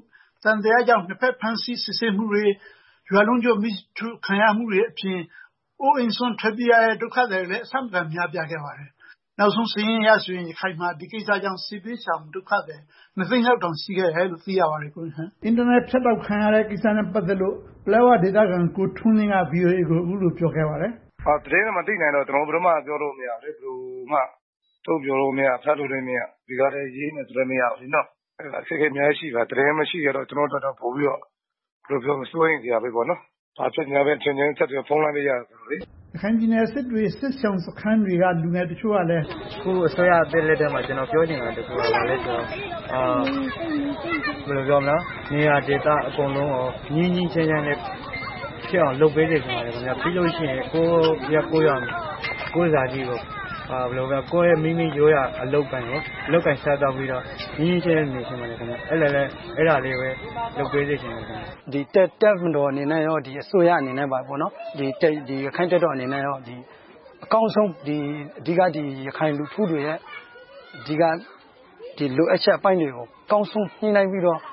တန်တရားကြောင့်နှစ်ဖက်ဖမ်းဆီးစစ်ဆေးမှုတွေရွာလုံးကျွတ်မိထုခံရမှုတွေအပြင်အိုးအိမ်ဆွန့်ထွက်ပြေးရတဲ့ဒုက္ခတွေလည်းအဆမတန်များပြားခဲ့ပါတယ်နောက်ဆုံးစာရင်းရဆိုရင်ခိုင်မာဒီကိစ္စကြောင့်စစ်ပေးဆောင်ဒုက္ခတွေ2သိန်းလောက်တောင်ရှိခဲ့တယ်လို့သိရပါတယ်ကိုဟန်အင်တာနက်ဖြတ်တောက်ခံရတဲ့ကိစ္စနဲ့ပတ်သက်လို့ပလဲဝဒေတာကန်ကိုထွန်းလင်းက VOA ကိုအခုလိုပြောခဲ့ပါတယ်သတင်းမသိနိုင်တော့ကျွန်တော်ဘယ်တော့မှပြောလို့မရဘူးဘယ်လိုမှထုတ်ပြောလို့မရဖတ်လို့လည်းမရဒီကားလည်းရေးနေဆိုလည်းမရဘူးနော်အဲ့ဒါအခက်အခဲအများကြီးရှိပါသတင်းမရှိရတော့ကျွန်တော်တို့တော့ပို့ပြီးတော့ဘယ်လိုပြောမစိုးရင်ကြပဲပေါ့နော်ဘာဖြစ်ညာပဲချင်းချင်းဆက်ပြီးဖုန်းလိုက်ရရတယ်ဆိုလေခိုင်ပြည်နယ်စစ်တွေစစ်ဆောင်စခန်းတွေကလူငယ်တချို့ကလည်းခုအစိုးရအသက်လက်ထက်မှာကျွန်တော်ပြောနေတာတခုကလည်းဆိုဘယ်လိုပြောမလဲနေရာဒေသအကုန်လုံးကိုညင်းချမ်းချမ်းနဲ့ဖြစ်အောင်လုပ်ပေးနေကြတယ်ခင်ဗျာပြီးလို့ရှိရင်ကိုရကိုစားကြီးကိုဘယ်လိုပဲကိုရဲ့မိရိုးရအလုပ်ကန်ဆက်တော့ပြီးတော့ညင်းချမ်းနေချင်ပါတယ်ခင်ဗျာအဲ့ဒါလေးပဲလုပ်ပေးစေချင်တယ်ခင်ဗျာဒီတက်မတော်အနေနဲ့ရောဒီအစိုးရအနေနဲ့ပါပေါ့နော်ဒီခိုင်တက်တော်အနေနဲ့ရောဒီအကောင်းဆုံးဒီအဓိကဒီရခိုင်လူထုတွေရဲ့အဓိကဒီလိုအချက်အပိုင်းတွေကိုအကောင်းဆုံးနှိမ့်နိုင်ပြီးတော့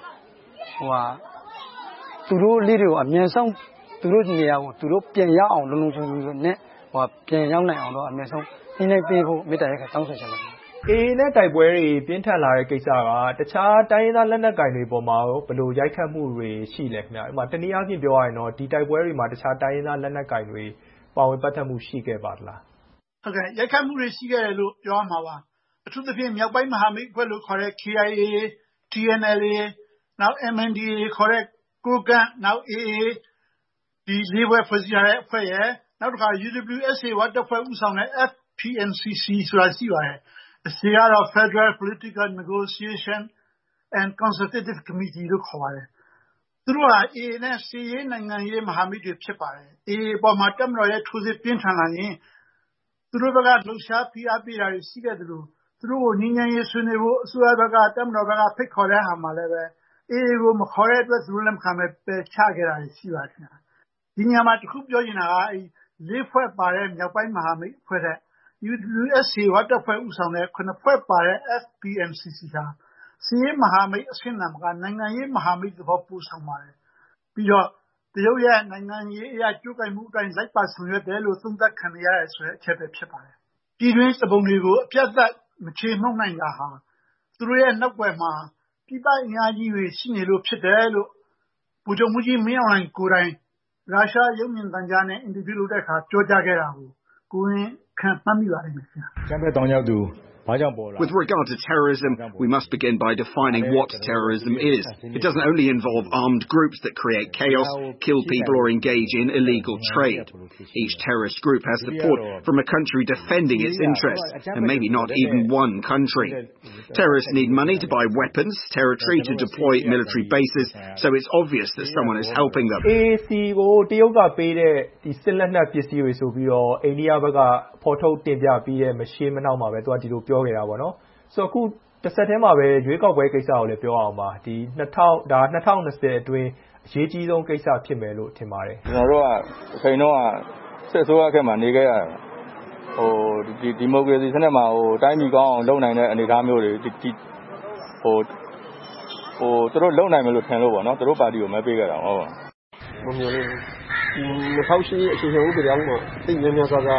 သူတို့လေးတွေကိုအမြန်ဆုံးသူတို့နေရာကိုသူတို့ပြန်ရအောင်လုံလုံချုံချုံနဲ့ပြန်ရောက်နိုင်အောင်တော့အမြန်ဆုံးနှိမ့်နိုင်ပေးဖို့မေတ္တာရပ်ခံတောင်းဆိုချင်ပါတယ် AA နဲ့တိုက်ပွဲတွေပြင်းထန်လာတဲ့ကိစ္စကတခြားတိုင်းရင်းသားလက်နက်ကိုင်တွေပေါ်မှာဘယ်လိုရိုက်ခတ်မှုတွေရှိလဲခင်ဗျာဥပမာတနည်းအားဖြင့်ပြောရရင်တော့ဒီတိုက်ပွဲတွေမှာတခြားတိုင်းရင်းသားလက်နက်ကိုင်တွေပါဝင်ပတ်သက်မှုရှိခဲ့ပါသလားဟုတ်ကဲ့ရိုက်ခတ်မှုတွေရှိခဲ့တယ်လို့ပြောရမှာပါအထူးသဖြင့်မြောက်ပိုင်းမဟာမိတ်အဖွဲ့လို့ခေါ်တဲ့ KIA TNLA နောက် MNDAA ခေါ်တဲ့ကိုကန့်နောက် AA ဒီလေးဘွဲဖွဲ့စည်းရတဲ့အဖွဲ့ရဲ့နောက်တစ်ခါ UWSA ဝတ်တပ်ဖွဲ့ဦးဆောင်တဲ့ FPNCC ဆိုတာရှိပါတယ်အစီအကတော့ Federal Political Negotiation and Consultative Committee လို့ခေါ်ပါတယ်သူတို့က AA နဲ့စစ်ရေးနိုင်ငံရေးမဟာမိတ်တွေဖြစ်ပါတယ် AA ပေါ်မှာတပ်မတော်ရဲ့ထိုးစစ်ပြင်းထန်လာရင်သူတို့ဘက်ကလှုပ်ရှားဖိအားပေးတာတွေရှိခဲ့တယ်လို့သူတို့ကိုငြိမ်းချမ်းရေးဆွေးနွေးဖို့အစိုးရဘက်ကတပ်မတော်ဘက်ကဖိတ်ခေါ်တဲ့ဟာမှာလည်းပဲ AA ကိုမခေါ်တဲ့အတွက်သူတို့လည်းမခံပဲပယ်ချခဲ့တာရှိပါတယ်ခင်ဗျာဒီညမှာတခုပြောချင်တာကအဲလေးဖွဲ့ပါတဲ့မြောက်ပိုင်းမဟာမိတ်အဖွဲ့တဲ့ UWSA ဝတ်တပ်ဖွဲ့ဦးဆောင်တဲ့9ဖွဲ့ပါတဲ့ FPNCC ဟာစီးရေးမဟာမိတ်အဆင့်နံကနိုင်ငံရေးမဟာမိတ်သဘောပူဆောင်ပါတယ်ပြီးတော့တရုတ်ရဲ့နိုင်ငံရေးအရာကြိုးကိုင်မှုအတိုင်းလိုက်ပါဆောင်ရွက်တယ်လို့သုံးသပ်ခံရတဲ့ဆိုတဲ့အချက်ပဲဖြစ်ပါတယ်ပြည်တွင်းစပုံတွေကိုအပြတ်သက်မချေမှုန်းနိုင်တာဟာသူတို့ရဲ့နောက်ွယ်မှာပြည်ပအင်အားကြီးတွေရှိနေလို့ဖြစ်တယ်လို့ဗိုလ်ချုပ်မှူးကြီးမင်းအောင်လှိုင်ကိုယ်တိုင်ရုရှားရုပ်မြင်သံကြားနဲ့အင်တာဗျူးလုပ်တဲ့အခါပြောကြားခဲ့တာကိုရင်ခံမှတ်မိပါလိမ့်မယ်ခင်ဗျာ With regard to terrorism, we must begin by defining what terrorism is. It doesn't only involve armed groups that create chaos, kill people or engage in illegal trade. Each terrorist group has support from a country defending its interests, and maybe not even one country. Terrorists need money to buy weapons, territory to deploy military bases, so it's obvious that someone is helping them. AC ကိုတရုတ်ကပေးတဲ့ဒီစစ်လက်နက်ပစ္စည်းတွေဆိုပြီးတော့အိန္ဒိယဘက်ကဖော်ထုတ်တင်ပြပြီးတဲ့မရှင်းမနှောက်မှာပဲသူကဒီလိုပြောခဲ့တာပေါ့နော်ဆိုတော့အခုတစ်ဆက်တည်းမှာပဲရွေးကောက်ပွဲကိစ္စကိုလည်းပြောအောင်ပါဒီ2020အတွင်းအရေးကြီးဆုံးကိစ္စဖြစ်မယ်လို့ထင်ပါတယ်ကျွန်တော်တို့ကအချိန်တော့စစ်ဆိုးရခဲ့မှာနေခဲ့ရဒီမိုကရေစီစနစ်မှာတိုင်းပြည်ကောင်းအောင်လုပ်နိုင်တဲ့အနေအထားမျိုးတွေသူတို့လုပ်နိုင်မယ်လို့ထင်လို့ပေါ့နော်သူတို့ပါတီကိုမဲပေးခဲ့တာဟုတ်ပါမမျိုးလေး2008အချိန်ဥပဒေအောင်တော့သိများများစား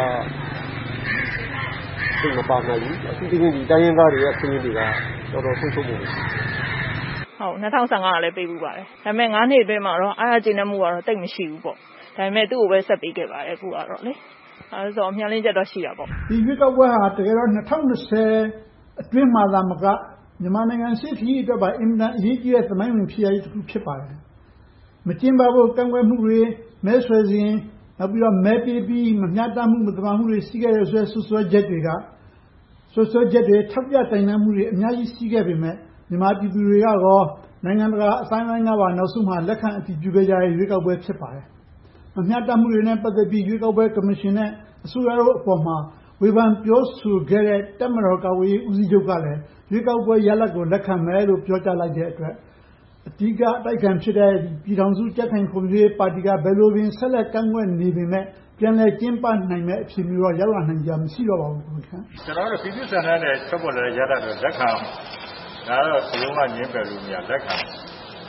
သိမပါနိုင်ဘူးအခုဒီတိုင်းရင်းသားတွေရဲ့အချင်းတွေကတော်တော်ဆုံးရှုံးမှုဟုတ်2015ကလည်းပေးပြီးပါတယ်ဒါပေမဲ့9နှစ်အတွင်းမှာတော့အားအကျဉ်းနှမှုကတော့တိတ်မရှိဘူးပေါ့ဒါပေမဲ့သူ့ကိုပဲဆက်ပေးခဲ့ပါတယ်အခုကတော့လေအဲဆိုအများလေးချက်တော့ရှိတာပေါ့ဒီရွေးကောက်ပွဲဟာတကယ်တော့2020အတွင်းမှာသာမကမြန်မာနိုင်ငံစစ်ခီးအတွက်ပါအင်တာအရေးကြီးတဲ့သမိုင်းဝင်ဖြစ်ရည်တစ်ခုဖြစ်ပါတယ်မကျင်းပဖို့ကန့်ကွက်မှုတွေမဲဆွယ်စဉ်နောက်ပြီးတော့မဲပေးပြီးမမျှတမှုမသမာမှုတွေရှိခဲ့တဲ့ဆွဆွဲချက်တွေထောက်ပြတိုင်တန်းမှုတွေအများကြီးရှိခဲ့ပေမဲ့မြန်မာပြည်သူတွေကရောနိုင်ငံတကာအတိုင်းအဝိုင်းကပါနောက်ဆုံးမှာလက်ခံအတည်ပြုခဲ့ကြတဲ့ရွေးကောက်ပွဲဖြစ်ပါတယ်မမျှတမှုတွေနဲ့ပတ်သက်ပြီးရွေးကောက်ပွဲကော်မရှင်နဲ့အစိုးရတို့အပေါ်မှာဝေဖန်ပြောဆိုခဲ့တဲ့တပ်မတော်ကာကွယ်ရေးဦးစီးချုပ်ကလည်းရွေးကောက်ပွဲရလဒ်ကိုလက်ခံမယ်လို့ပြောကြားလိုက်တဲ့အတွက်အဓိကအတိုက်ခံဖြစ်တဲ့ပြည်ထောင်စုကြက်ခိုင်ကွန်မြူနတီပါတီကဘယ်လိုပင်ဆက်လက်ကန့်ကွက်နေပေမဲ့ပြန်လည်ကျင်းပနိုင်မဲ့အဖြစ်မျိုးတော့ရောက်လာနိုင်ကြမရှိတော့ပါဘူးခင်ဗျာကျွန်တော်တို့ပြည်သူ့ဆန္ဒနဲ့ချုပ်ပေါ်လာတဲ့ရတာတော့လက်ခံဒါတော့ဘယ်လိုမှငြင်းပယ်လို့မရလက်ခံ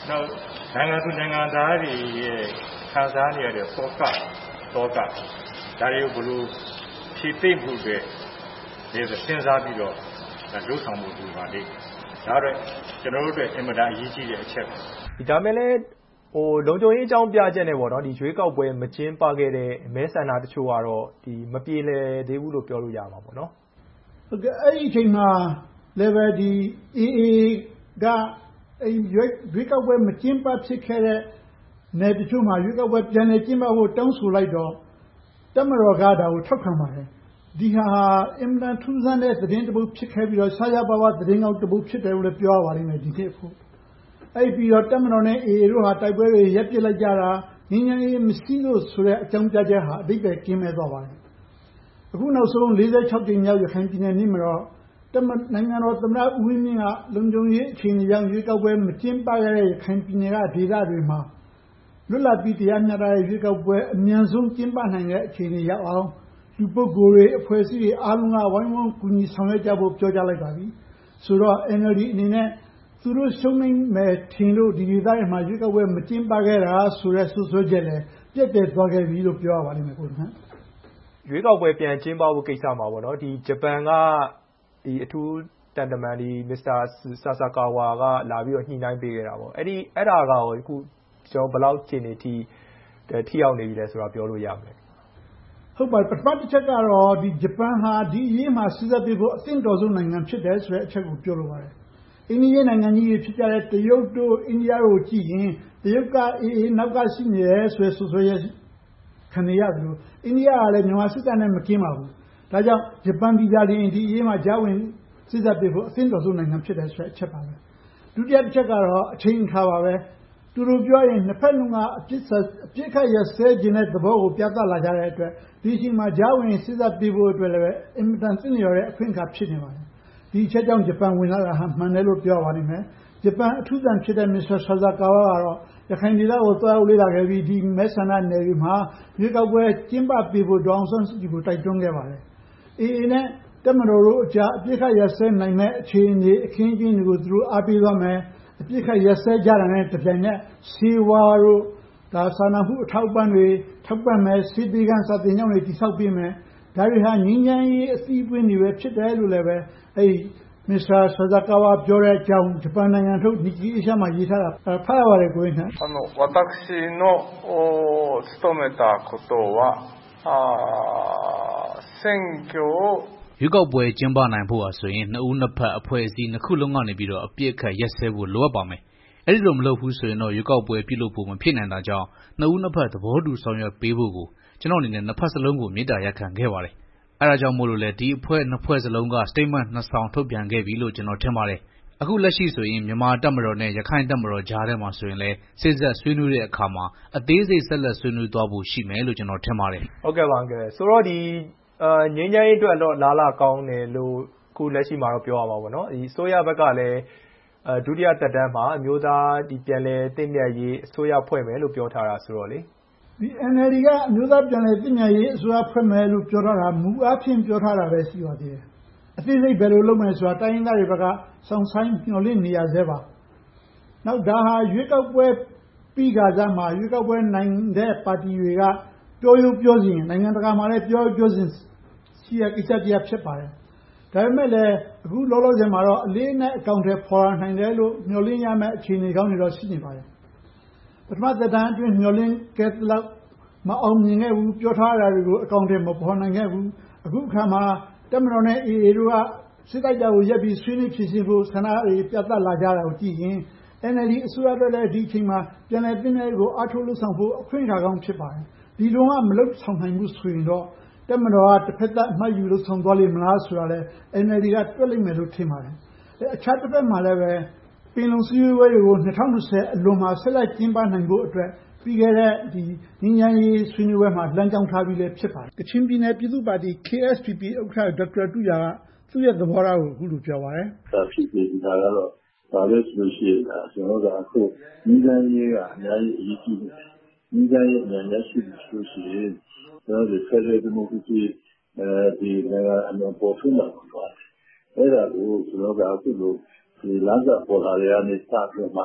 နောက်နိုင်ငံသူနိုင်ငံသားတွေရဲ့ခံစားနေရတဲ့သောကဒါတွေကိုဘယ်လိုဖြည့်သိမ့်ဖို့အတွက်ဒီစဉ်းစားပြီးတော့လုပ်ဆောင်ဖို့လိုပါလိမ့်ဒါတော့ကျွန်တော်တို့အတွက်အင်မတန်အရေးကြီးတဲ့အချက်ပါဒါမဲ့လည်းလုံခြုံရေးအကြောင်းပြချက်နဲ့ပေါ့နော်ဒီရွေးကောက်ပွဲမကျင်းပခဲ့တဲ့မဲဆန္ဒတချို့ကတော့ဒီမပြေလည်သေးဘူးလို့ပြောလို့ရမှာပေါ့နော်ဟုတ်ကဲ့အဲ့ဒီအချိန်မှာလည်းပဲဒီ AA ကရွေးကောက်ပွဲမကျင်းပဖြစ်ခဲ့တဲ့နယ်တချို့မှာရွေးကောက်ပွဲပြန်လည်ကျင်းပဖို့တောင်းဆိုလိုက်တော့တပ်မတော်ကဒါကိုထောက်ခံပါတယ်ဒီဟာအင်မတန်ထူးဆန်းတဲ့သတင်းတစ်ပုဒ်ဖြစ်ခဲ့ပြီးတော့ဆရာပါသတင်းကောက်တစ်ပုဒ်ဖြစ်တယ်လို့လည်းပြောရပါလိမ့်မယ်ဒီခေတ်ဖို့အဲ့ပြီးတော့တပ်မတော်နဲ့ AA တို့ဟာတိုက်ပွဲတွေရပ်ပစ်လိုက်ကြတာငြိမ်းချမ်းရေးမရှိလို့ဆိုတဲ့အကြောင်းပြချက်ဟာအဓိပ္ပာယ်ကင်းမဲ့သွားပါတယ်အခုနောက်ဆုံး46ကြိမ်မြောက်ရခိုင်ပြည်နယ်နေ့မှာတော့နိုင်ငံတော်သမ္မတဦးဝင်းမြင့်ကလုံခြုံရေးအခြေအနေကြောင့်ရွေးကောက်ပွဲမကျင်းပခဲ့တဲ့ရခိုင်ပြည်နယ်ကဒေသတွေမှာလွတ်လပ်ပြီးတရားမျှတတဲ့ရွေးကောက်ပွဲအမြန်ဆုံးကျင်းပနိုင်တဲ့အခြေအနေရောက်အောင်လူပုဂ္ဂိုလ်တွေအဖွဲ့အစည်းတွေအားလုံးကဝိုင်းဝန်းကူညီဆောင်ရွက်ကြဖို့ပြောကြားလိုက်ပါပြီဆိုတော့ NLD အနေနဲ့သူတို့ရှုံးနိမ့်မယ်ထင်လို့ဒီဒေသတွေမှာရွေးကောက်ပွဲမကျင်းပခဲ့တာဆိုတဲ့ဆွဆွဲချက်လည်းပြည့်တယ်သွားခဲ့ပြီလို့ပြောရပါလိမ့်မယ်ကိုခင်ဗျရွေးကောက်ပွဲပြန်ကျင်းပဖို့ကိစ္စမှာပေါ့နော်ဒီဂျပန်ကဒီအထူးတန်တမန်ဒီမစ္စတာဆာဆာကာဝါကလာပြီးတော့ညှိနှိုင်းပေးခဲ့တာပေါ့အဲ့ဒါကအခုကျွန်တော်ဘယ်လောက်ခြေနေထိရောက်နေပြီလဲဆိုတာပြောလို့ရမယ်ဟုတ်ပါပထမတစ်ချက်ကတော့ဒီဂျပန်ဟာဒီအရေးမှာစဉ်းစားပြီးဖို့အသင့်တော်ဆုံးနိုင်ငံဖြစ်တယ်ဆိုတဲ့အချက်ကိုပြောလိုပါတယ်အိန္ဒိယနိုင်ငံကြီးတွေဖြစ်ကြတဲ့တရုတ်တို့အိန္ဒိယတို့ကြည့်ရင်တရုတ်ကအေးနောက်ကရှိနေတယ်ဆိုတဲ့ဆိုရခံနေရတယ်လို့အိန္ဒိယကလည်းမြန်မာစစ်တပ်နဲ့မကင်းပါဘူးဒါကြောင့်ဂျပန်ပြည်သားတွေဒီအရေးမှာကြားဝင်စဉ်းစားပြီးဖို့အသင့်တော်ဆုံးနိုင်ငံဖြစ်တယ်ဆိုတဲ့အချက်ပါပဲဒုတိယတစ်ချက်ကတော့အချိန်အခါပါပဲသူတို့ပြောရင်နှစ်ဖက်လုံးကအပြစ်ခတ်ရစဲခြင်းတဲ့သဘောကိုပြသလာကြတဲ့အတွက်ဒီအချိန်မှာကြားဝင်စဉ်းစားပြီးဖို့အတွက်လည်းအင်မတန်သိနေရတဲ့အခွင့်အခါဖြစ်နေပါတယ်ဒီအချက်ကြောင့်ဂျပန်ဝင်လာတာဟာမှန်တယ်လို့ပြောပါလိမ့်မယ်ဂျပန်အထူးသံဖြစ်တဲ့မစ္စတာဆာဇာကာဝါကတော့ရခိုင်ဒေသကိုတွားရောက်လေ့လာခဲ့ပြီးဒီမဲဆန္ဒနယ်တွေမှာရွေးကောက်ပွဲကျင်းပပေးဖို့ဒေါအောင်ဆန်းစုကြည်ကိုတိုက်တွန်းခဲ့ပါတယ်AAနဲ့တပ်မတော်တို့အကြားအပြစ်ခတ်ရစဲနိုင်မဲ့အခြေအနေအခင်းအကျင်းတွေကိုသူတို့အားပေးသွားမယ်အပြစ်ခတ်ရစဲကြတာနဲ့တပြိုင်နက်စီဝါတို့ဒါစာနာမှုအထောက်ပံ့တွေထောက်ပံ့မယ်စီပီကန်စာတင်ကြောင်းတွေတိစောက်ပေးမယ်ဒါတွေဟာငြိမ်းချမ်းရေးအစည်းအဝေးတွေပဲဖြစ်တယ်လို့လည်းပဲအဲ့မစ္စတာဆာဇာကာဝါပြောတဲ့အကြောင်းဂျပန်နိုင်ငံထုတ်နီကီအေရှာမှာရေးထားတာဖတ်ရပါတယ်ကိုရင်းဟန်私の務めたことは選挙をရွေးကောက်ပွဲကျင်းပနိုင်ဖို့ဆိုရင်နှစ်ဦးနှစ်ဖက်အဖွဲ့အစည်းနှစ်ခုလုံးကနေပြီးတော့အပြစ်ခတ်ရက်စဲဖို့လိုအပ်ပါမယ်အဲ့ဒီလိုမလုပ်ဘူးဆိုရင်တော့ရွေးကောက်ပွဲပြုလုပ်ဖို့မဖြစ်နိုင်တာကြောင့်နှစ်ဦးနှစ်ဖက်သဘောတူဆောင်ရွက်ပေးဖို့ကိုကျွန်တော်အနေနဲ့နှစ်ဖက်စလုံးကိုမေတ္တာရပ်ခံခဲ့ပါတယ်အဲ့ဒါကြောင့်မို့လို့လေဒီအဖွဲ့နှစ်ဖွဲ့စလုံးက statement နှစ်ဆောင်ထုတ်ပြန်ခဲ့ပြီလို့ကျွန်တော်ထင်ပါတယ်အခုလက်ရှိဆိုရင်မြန်မာတပ်မတော်နဲ့ရခိုင်တပ်မတော်ကြားထဲမှာဆိုရင်လည်းစစ်ဆက်ဆွေးနွေးတဲ့အခါမှာအသေးစိတ်ဆက်လက်ဆွေးနွေးသွားဖို့ရှိမယ်လို့ကျွန်တော်ထင်ပါတယ်ဟုတ်ကဲ့ပါအန်ကယ်ဆိုတော့ဒီငြိမ်းချမ်းရေးအတွက်တော့လားလာကောင်းတယ်လို့ခုလက်ရှိမှာတော့ပြောရမှာပေါ့နော်ဒီဆိုရဘက်ကလည်းဒုတိယသက်တမ်းမှာအမျိုးသားဒီပြန်လည်တည်မြဲရေးအစိုးရဖွဲ့မယ်လို့ပြောထားတာဆိုတော့လေဒီ NLD ကအမျိုးသားပြန်လည်တည်မြဲရေးအစိုးရဖွဲ့မယ်လို့ပြောထားတာမူအားဖြင့်ပြောထားတာပဲရှိပါသေးတယ်အသေးစိတ်ဘယ်လိုလုပ်မယ်ဆိုတာတိုင်းရင်းသားတွေဘက်ကစောင့်ဆိုင်မျှော်လင့်နေရသေးပါနောက်ဒါဟာရွေးကောက်ပွဲပြီးကြကြမှာရွေးကောက်ပွဲနိုင်တဲ့ပါတီတွေကပြောရုပ်ပြောစဉ်နိုင်ငံတကာမှာလည်းပြောစဉ်ရှိရကိစ္စတရားဖြစ်ပါတယ်ဒါပေမဲ့လည်းအခုလောလောဆယ်မှာတော့အလေးနဲ့အကောင့်တွေပေါ်လာနိုင်တယ်လို့မျှော်လင့်ရမယ့်အခြေအနေကောင်းတွေတော့ရှိနေပါတယ်ပထမသက်တမ်းအတွင်းမျှော်လင့်ခဲ့လောက်မအောင်မြင်ခဲ့ဘူးပြောထားတာတွေကိုအကောင့်တွေမပေါ်နိုင်ခဲ့ဘူးအခုအခါမှာတပ်မတော်နဲ့ AA တို့ကစစ်တပ်ကြောက်ရက်ပြီးဆွေးနွေးဖြစ်စီဖို့ဆန္ဒတွေပြသလာကြတာကိုကြည့်ရင် NLD အစိုးရအတွက်လည်းဒီအချိန်မှာပြန်လည်ပြင်နယ်ကိုအားထုတ်လို့ဆောင်ဖို့အခွင့်အခါကောင်းဖြစ်ပါတယ်ဒီလိုမှမလုပ်ဆောင်နိုင်ဘူးဆိုရင်တော့တပ်မတော်ကတစ်ဖက်သက်အမှတ်ယူလို့ဆောင်သွားလိမ့်မလားဆိုတာလဲ NLD ကတွက်လိမ့်မယ်လို့ထင်ပါတယ်အခြားတစ်ဖက်မှာလည်းပဲပင်လုံစည်းဝေးတွေကို2020အလွန်မှာဆက်လက်ကျင်းပနိုင်ဖို့အတွက်ပြီးခဲ့တဲ့ဒီငင်းချမ်းရေးဆွေးနွေးပွဲမှာလမ်းကြောင်းထားပြီးလည်းဖြစ်ပါတယ်ကချင်ပြည်နယ်ပြည်သူ့ပါတီ KSPP ဥက္ကဋ္ဌဒေါက်တာတူရာကသူ့ရဲ့သဘောထားကိုအခုလိုပြောပါတယ်ဒါဖြစ်နေတာကတော့ဒါလည်းဆိုလို့ရှိရင်ကျွန်တော်တို့ကအခုငင်းချမ်းရေးကအများကြီးအရေးကြီးတယ်ငင်းချမ်းရေးအများကြီးရှိလို့ရှိရင်ကျွန်တော်တို့ဖက်ဒရယ်ဒီမိုကရေစီဒီနိုင်ငံအမေပေါ်ထွန်းလာတော့အဲ့ဒါကိုကျွန်တော်ကအခုလိုဒီလမ်းစာပေါ်လာရတဲ့စပြီးမှ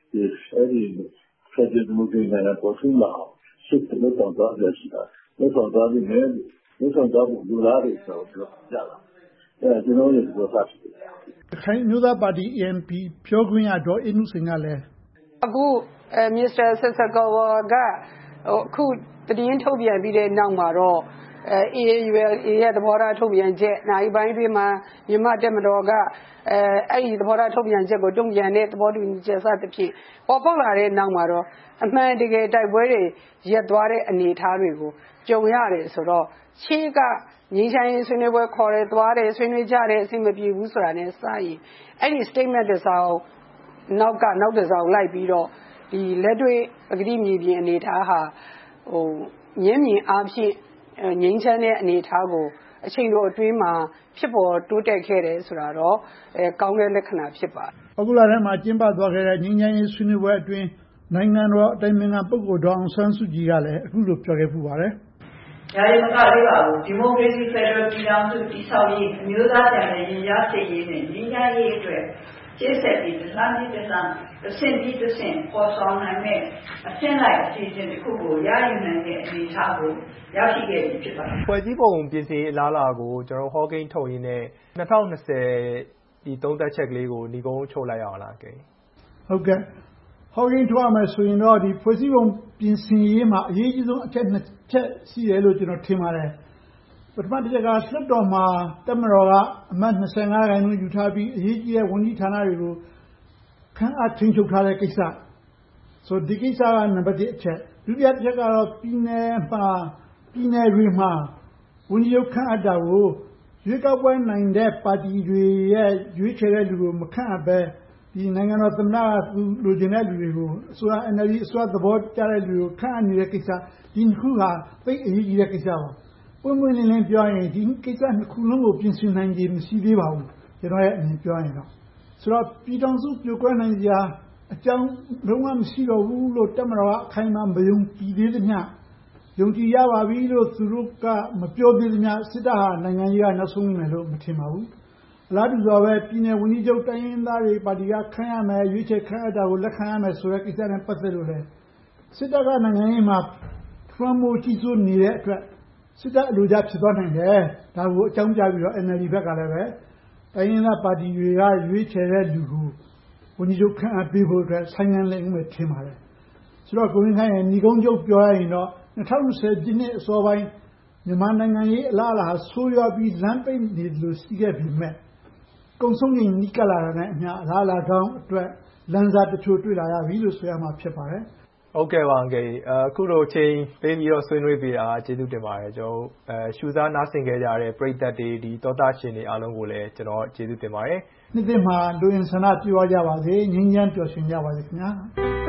Federal Democratic နိုင်ငံပေါ်ထွန်းလာအောင်စစ်တပ်လုပ်ဆောင်သွားရရှိတာလုပ်ဆောင်သွားပြီးနဲ့လုပ်ဆောင်သွားဖို့လိုလားတယ်ဆိုတော့ပြောကြတာကျွန်တော်တို့ပြောတာဖြစ်တယ်။ခိုင်မျိုးသားပါတီ ANP ပြောခွင့်ရဒေါ်အေးနုစိန်ကလည်းအခု Mr. Sasakawa ကအခုတည်င်းထုတ်ပြန်ပြီးတဲ့နောက်မှာတော့ AAULA ရဲ့သဘောထားထုတ်ပြန်ချက်နိုင်ပိုင်းတွင်မှာမြန်မာတက်မတော်ကအဲ့ဒီသဘောထားထုတ်ပြန်ချက်ကိုတုံ့ပြန်တဲ့သဘောတူညီချက်စသဖြင့်ပေါ်ပေါက်လာတဲ့နောက်မှာတော့အမှန်တကယ်တိုက်ပွဲတွေရပ်သွားတဲ့အနေအထားတွေကိုကြုံရတယ်ဆိုတော့ရှေ့ကငြိမ်းချမ်းရေးဆွေးနွေးပွဲခေါ်ရဲသွားတယ်ဆွေးနွေးကြတယ်အဆင်မပြေဘူးဆိုတာနဲ့စရင်အဲ့ဒီ statement တစ်စောင်နောက်တစ်စောင်လိုက်ပြီးတော့ဒီလက်တွေ့ပကတိမြေပြင်အနေအထားဟာညင်းမြင်အားဖြင့်ငြိမ်းချမ်းတဲ့အနေအထားကိုအချိန်တော်အတွင်းမှာဖြစ်ပေါ်တိုးတက်ခဲ့တယ်ဆိုတာတော့ကောင်းတဲ့လက္ခဏာဖြစ်ပါတယ်။အခုလာထဲမှာကျင်းပသွားခဲ့တဲ့ငြိမ်းချမ်းရေးဆွေးနွေးပွဲအတွင်းနိုင်ငံတော်အတိုင်ပင်ခံပုဂ္ဂိုလ်ဒေါအောင်ဆန်းစုကြည်ကလည်းအခုလိုပြောခဲ့ပူပါတယ်။ဒါရင်မကလေးပါဘူးဒီမိုကရေစီဖက်ဒရယ်ပြည်ထောင်စုတည်ဆောက်ရေးအမျိုးသားပြန်လည်ရင်ကြားစေ့ရေးနဲ့ငြိမ်းချမ်းရေးအတွက်ကျင်းဆက်ပြီးတစ်ဆင့်ပြီးတစ်ဆင့်ပေါ်ဆောင်နိုင်မဲ့အဆင့်လိုက်အစီအစဉ်တစ်ခုကိုရယူနိုင်တဲ့အနေအထားကိုရရှိခဲ့ပြီဖြစ်ပါတယ်။ဖွဲ့စည်းပုံပြင်ဆင်ရေးအလားအလာကိုကျွန်တော်ဟောကိန်းထုတ်ရင်းနဲ့2020ဒီသုံးသက်ချက်ကလေးကိုညီကုန်းချုပ်လိုက်ရအောင်လားကိန်း။ဟုတ်ကဲ့ဟောကိန်းထုတ်ရမယ်ဆိုရင်တော့ဒီဖွဲ့စည်းပုံပြင်ဆင်ရေးမှာအရေးကြီးဆုံးအချက်2ချက်ရှိတယ်လို့ကျွန်တော်ထင်ပါတယ်။ပထမတစ်ချက်ကလွှတ်တော်မှာတပ်မတော်ကအမတ်25ရာခိုင်နှုန်းယူထားပြီးအရေးကြီးတဲ့ဝန်ကြီးဌာနတွေကိုခန့်အပ်ထိန်းချုပ်ထားတဲ့ကိစ္စဆိုဒီကိစ္စကနံပါတ်1အချက်ဒုတိယတစ်ချက်ကတော့ပြည်နယ်တွေမှာဝန်ကြီးချုပ်ခန့်အပ်တာကိုရွေးကောက်ပွဲနိုင်တဲ့ပါတီတွေရဲ့ရွေးချယ်တဲ့လူကိုမခန့်အပ်ဘဲဒီနိုင်ငံတော်သမ္မတကလူကျင်တဲ့လူတွေကိုအစိုးရ NLD အစိုးရသဘောကျတဲ့လူတွေကိုခန့်အပ်နေတဲ့ကိစ္စဒီနှစ်ခုဟာသိအရေးကြီးတဲ့ကိစ္စပါပွင့်ပွင့်လင်းလင်းပြောရင်ဒီကိစ္စနှစ်ခုလုံးကိုပြင်ဆင်နိုင်ခြင်းမရှိသေးပါဘူးကျွန်တော်ရဲ့အမြင်ပြောရင်တော့ဆိုတော့ပြည်ထောင်စုပြိုကွဲနိုင်စရာအကြောင်းလုံးဝမရှိတော့ဘူးလို့တပ်မတော်ကအခိုင်အမာမယုံကြည်သေးသမျှယုံကြည်ရပါပြီလို့သူတို့ကမပြောသေးသမျှစစ်တပ်ဟာနိုင်ငံရေးကနောက်ဆုံးနေလို့မထင်ပါဘူးအလားတူစွာပဲပြည်နယ်ဝန်ကြီးချုပ်တိုင်းရင်းသားတွေပါတီကခန့်ရမယ်ရွေးချယ်ခန့်အပ်တာကိုလက်ခံရမယ်ဆိုတဲ့ကိစ္စနဲ့ပတ်သက်လို့လည်းစစ်တပ်ကနိုင်ငံရေးမှာထွန်းမိုးကြီးစိုးနေတဲ့အတွက်စစ်တပ်အလိုကျဖြစ်သွားနိုင်တယ်ဒါကိုအကြောင်းပြပြီးတော့ NLD ဘက်ကလည်းပဲတိုင်းရင်းသားပါတီတွေကရွေးချယ်တဲ့လူကိုဝန်ကြီးချုပ်ခန့်အပ်ပေးဖို့အတွက်ဆိုင်ငံလည်းဦးမယ်ထင်ပါတယ်ဆိုတော့ကိုရင်းခိုင်ရဲ့ညီကုန်းချုပ်ပြောရရင်တော့2020ပြည့်နှစ်အစောပိုင်းမြန်မာနိုင်ငံရေးအလားအလာဆိုးရွားပြီးလမ်းပိတ်နေလို့ရှိခဲ့ပြီမဲ့ကုံဆုံးရင်နီးကပ်လာတဲ့အမျှအလားအလာကောင်းအတွက်လမ်းစာတချို့တွေ့လာရပြီလို့ဆိုရမှာဖြစ်ပါတယ်ဟုတ်ကဲ့ပါအန်ကယ်အခုလိုချိန်ပေးပြီးတော့ဆွေးနွေးပေးတာကျေးဇူးတင်ပါတယ်ကျွန်တော်ရှူစားနားဆင်ခဲ့ကြတဲ့ပရိသတ်တွေဒီတောတာရှင်တွေအားလုံးကိုလည်းကျွန်တော်ကျေးဇူးတင်ပါတယ်နှစ်သစ်မှာလူရင်းဆန္ဒပြုကြပါစေငြိမ်းချမ်းပျော်ရွှင်ကြပါစေခင်ဗျာ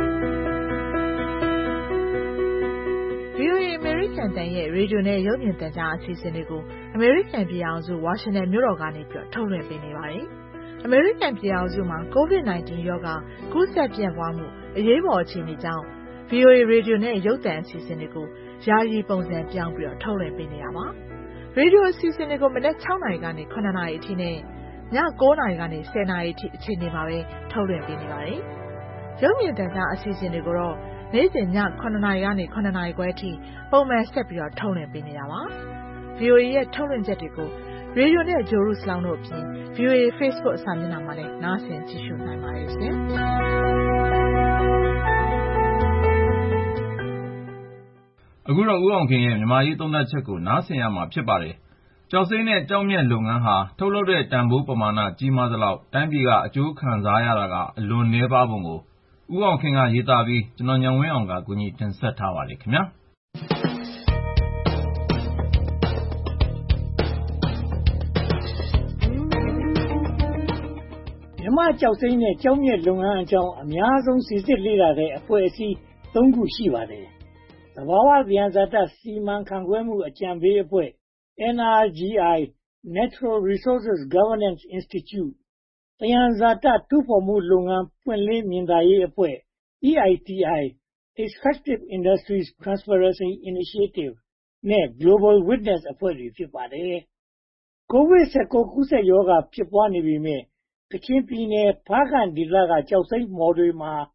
VOA American တန်ရဲ့ရေဒီယိုနဲ့ရုပ်မြင်သံကြားအစီအစဉ်တွေကို American ပြည်အောင်စုဝါရှင်တန်မြို့တော်ကနေပြီးထုတ်လွှင့်ပေးနေပါတယ်။ American ပြည်အောင်စုမှာ COVID-19 ရောဂါကူးစက်ပြန့်ပွားမှုအရေးပေါ်အခြေအနေကြောင့် VOA ရေဒီယိုနဲ့ရုပ်သံအစီအစဉ်တွေကိုယာယီပုံစံပြောင်းပြီးထုတ်လွှင့်ပေးနေတာပါ။ရေဒီယိုအစီအစဉ်တွေကိုမနက်6နာရီကနေ9နာရီအထိနဲ့ည9နာရီကနေ10နာရီအထိအချိန်တွေမှာပဲထုတ်လွှင့်ပေးနေပါတယ်။ရုပ်မြင်သံကြားအစီအစဉ်တွေကိုတော့နေ့စဉ်ည9နာရီကနေ9နာရီခွဲအထိပုံမှန်ဆက်ပြီးထုတ်လွှင့်ပေးနေတာပါ။ VOA ရဲ့ထုတ်လွှင့်ချက်တွေကိုရေဒီယိုနဲ့ဂျိုရုစလောင်းတို့အပြင် VOA Facebook စာမျက်နှာမှာလည်းနားဆင်ကြည့်ရှုနိုင်ပါတယ်ရှင်။အခုတော့ဦးအောင်ခင်ရဲ့မြန်မာရေးသုံးသပ်ချက်ကိုနားဆင်ရမှာဖြစ်ပါတယ်။ကျောက်စိမ်းနဲ့ကျောက်မျက်လုပ်ငန်းဟာထုတ်လုပ်တဲ့တန်ဖိုးပမာဏကြီးမားသလောက်တိုင်းပြည်ကအကျိုးခံစားရတာကအလွန်နည်းပါးပုံကိုဦးအောင်ခင်ကရေးသားပြီးကျွန်တော်ညောင်ဝင်းအောင်ကကူညီတင်ဆက်ထားပါတယ်ခင်ဗျာမြန်မာကျောက်စိမ်းနဲ့ကျောက်မျက်လုပ်ငန်းအကြောင်းအများဆုံးစစ်စစ်လေ့လာတဲ့အဖွဲ့အစည်း၃ခုရှိပါတယ်။သဘာဝသယံဇာတစီမံခန့်ခွဲမှုအကြံပေးအဖွဲ့ NRGI Natural Resources Governance Institute သယံဇာတတူးဖော်မှုလုပ်ငန်းပွင့်လင်းမြင်သာရေးအဖွဲ့ EITI Extractive Industries Transparency Initiative နဲ့ Global Witness အဖွဲ့တွေဖြစ်ပါတယ်။ COVID-19 ကူးစက်ရောဂါဖြစ်ပွားနေပေမဲ့ကချင်ပြည်နယ်ဖားကန့်ဒေသကကျောက်စိမ်းမှော်တွေမှာ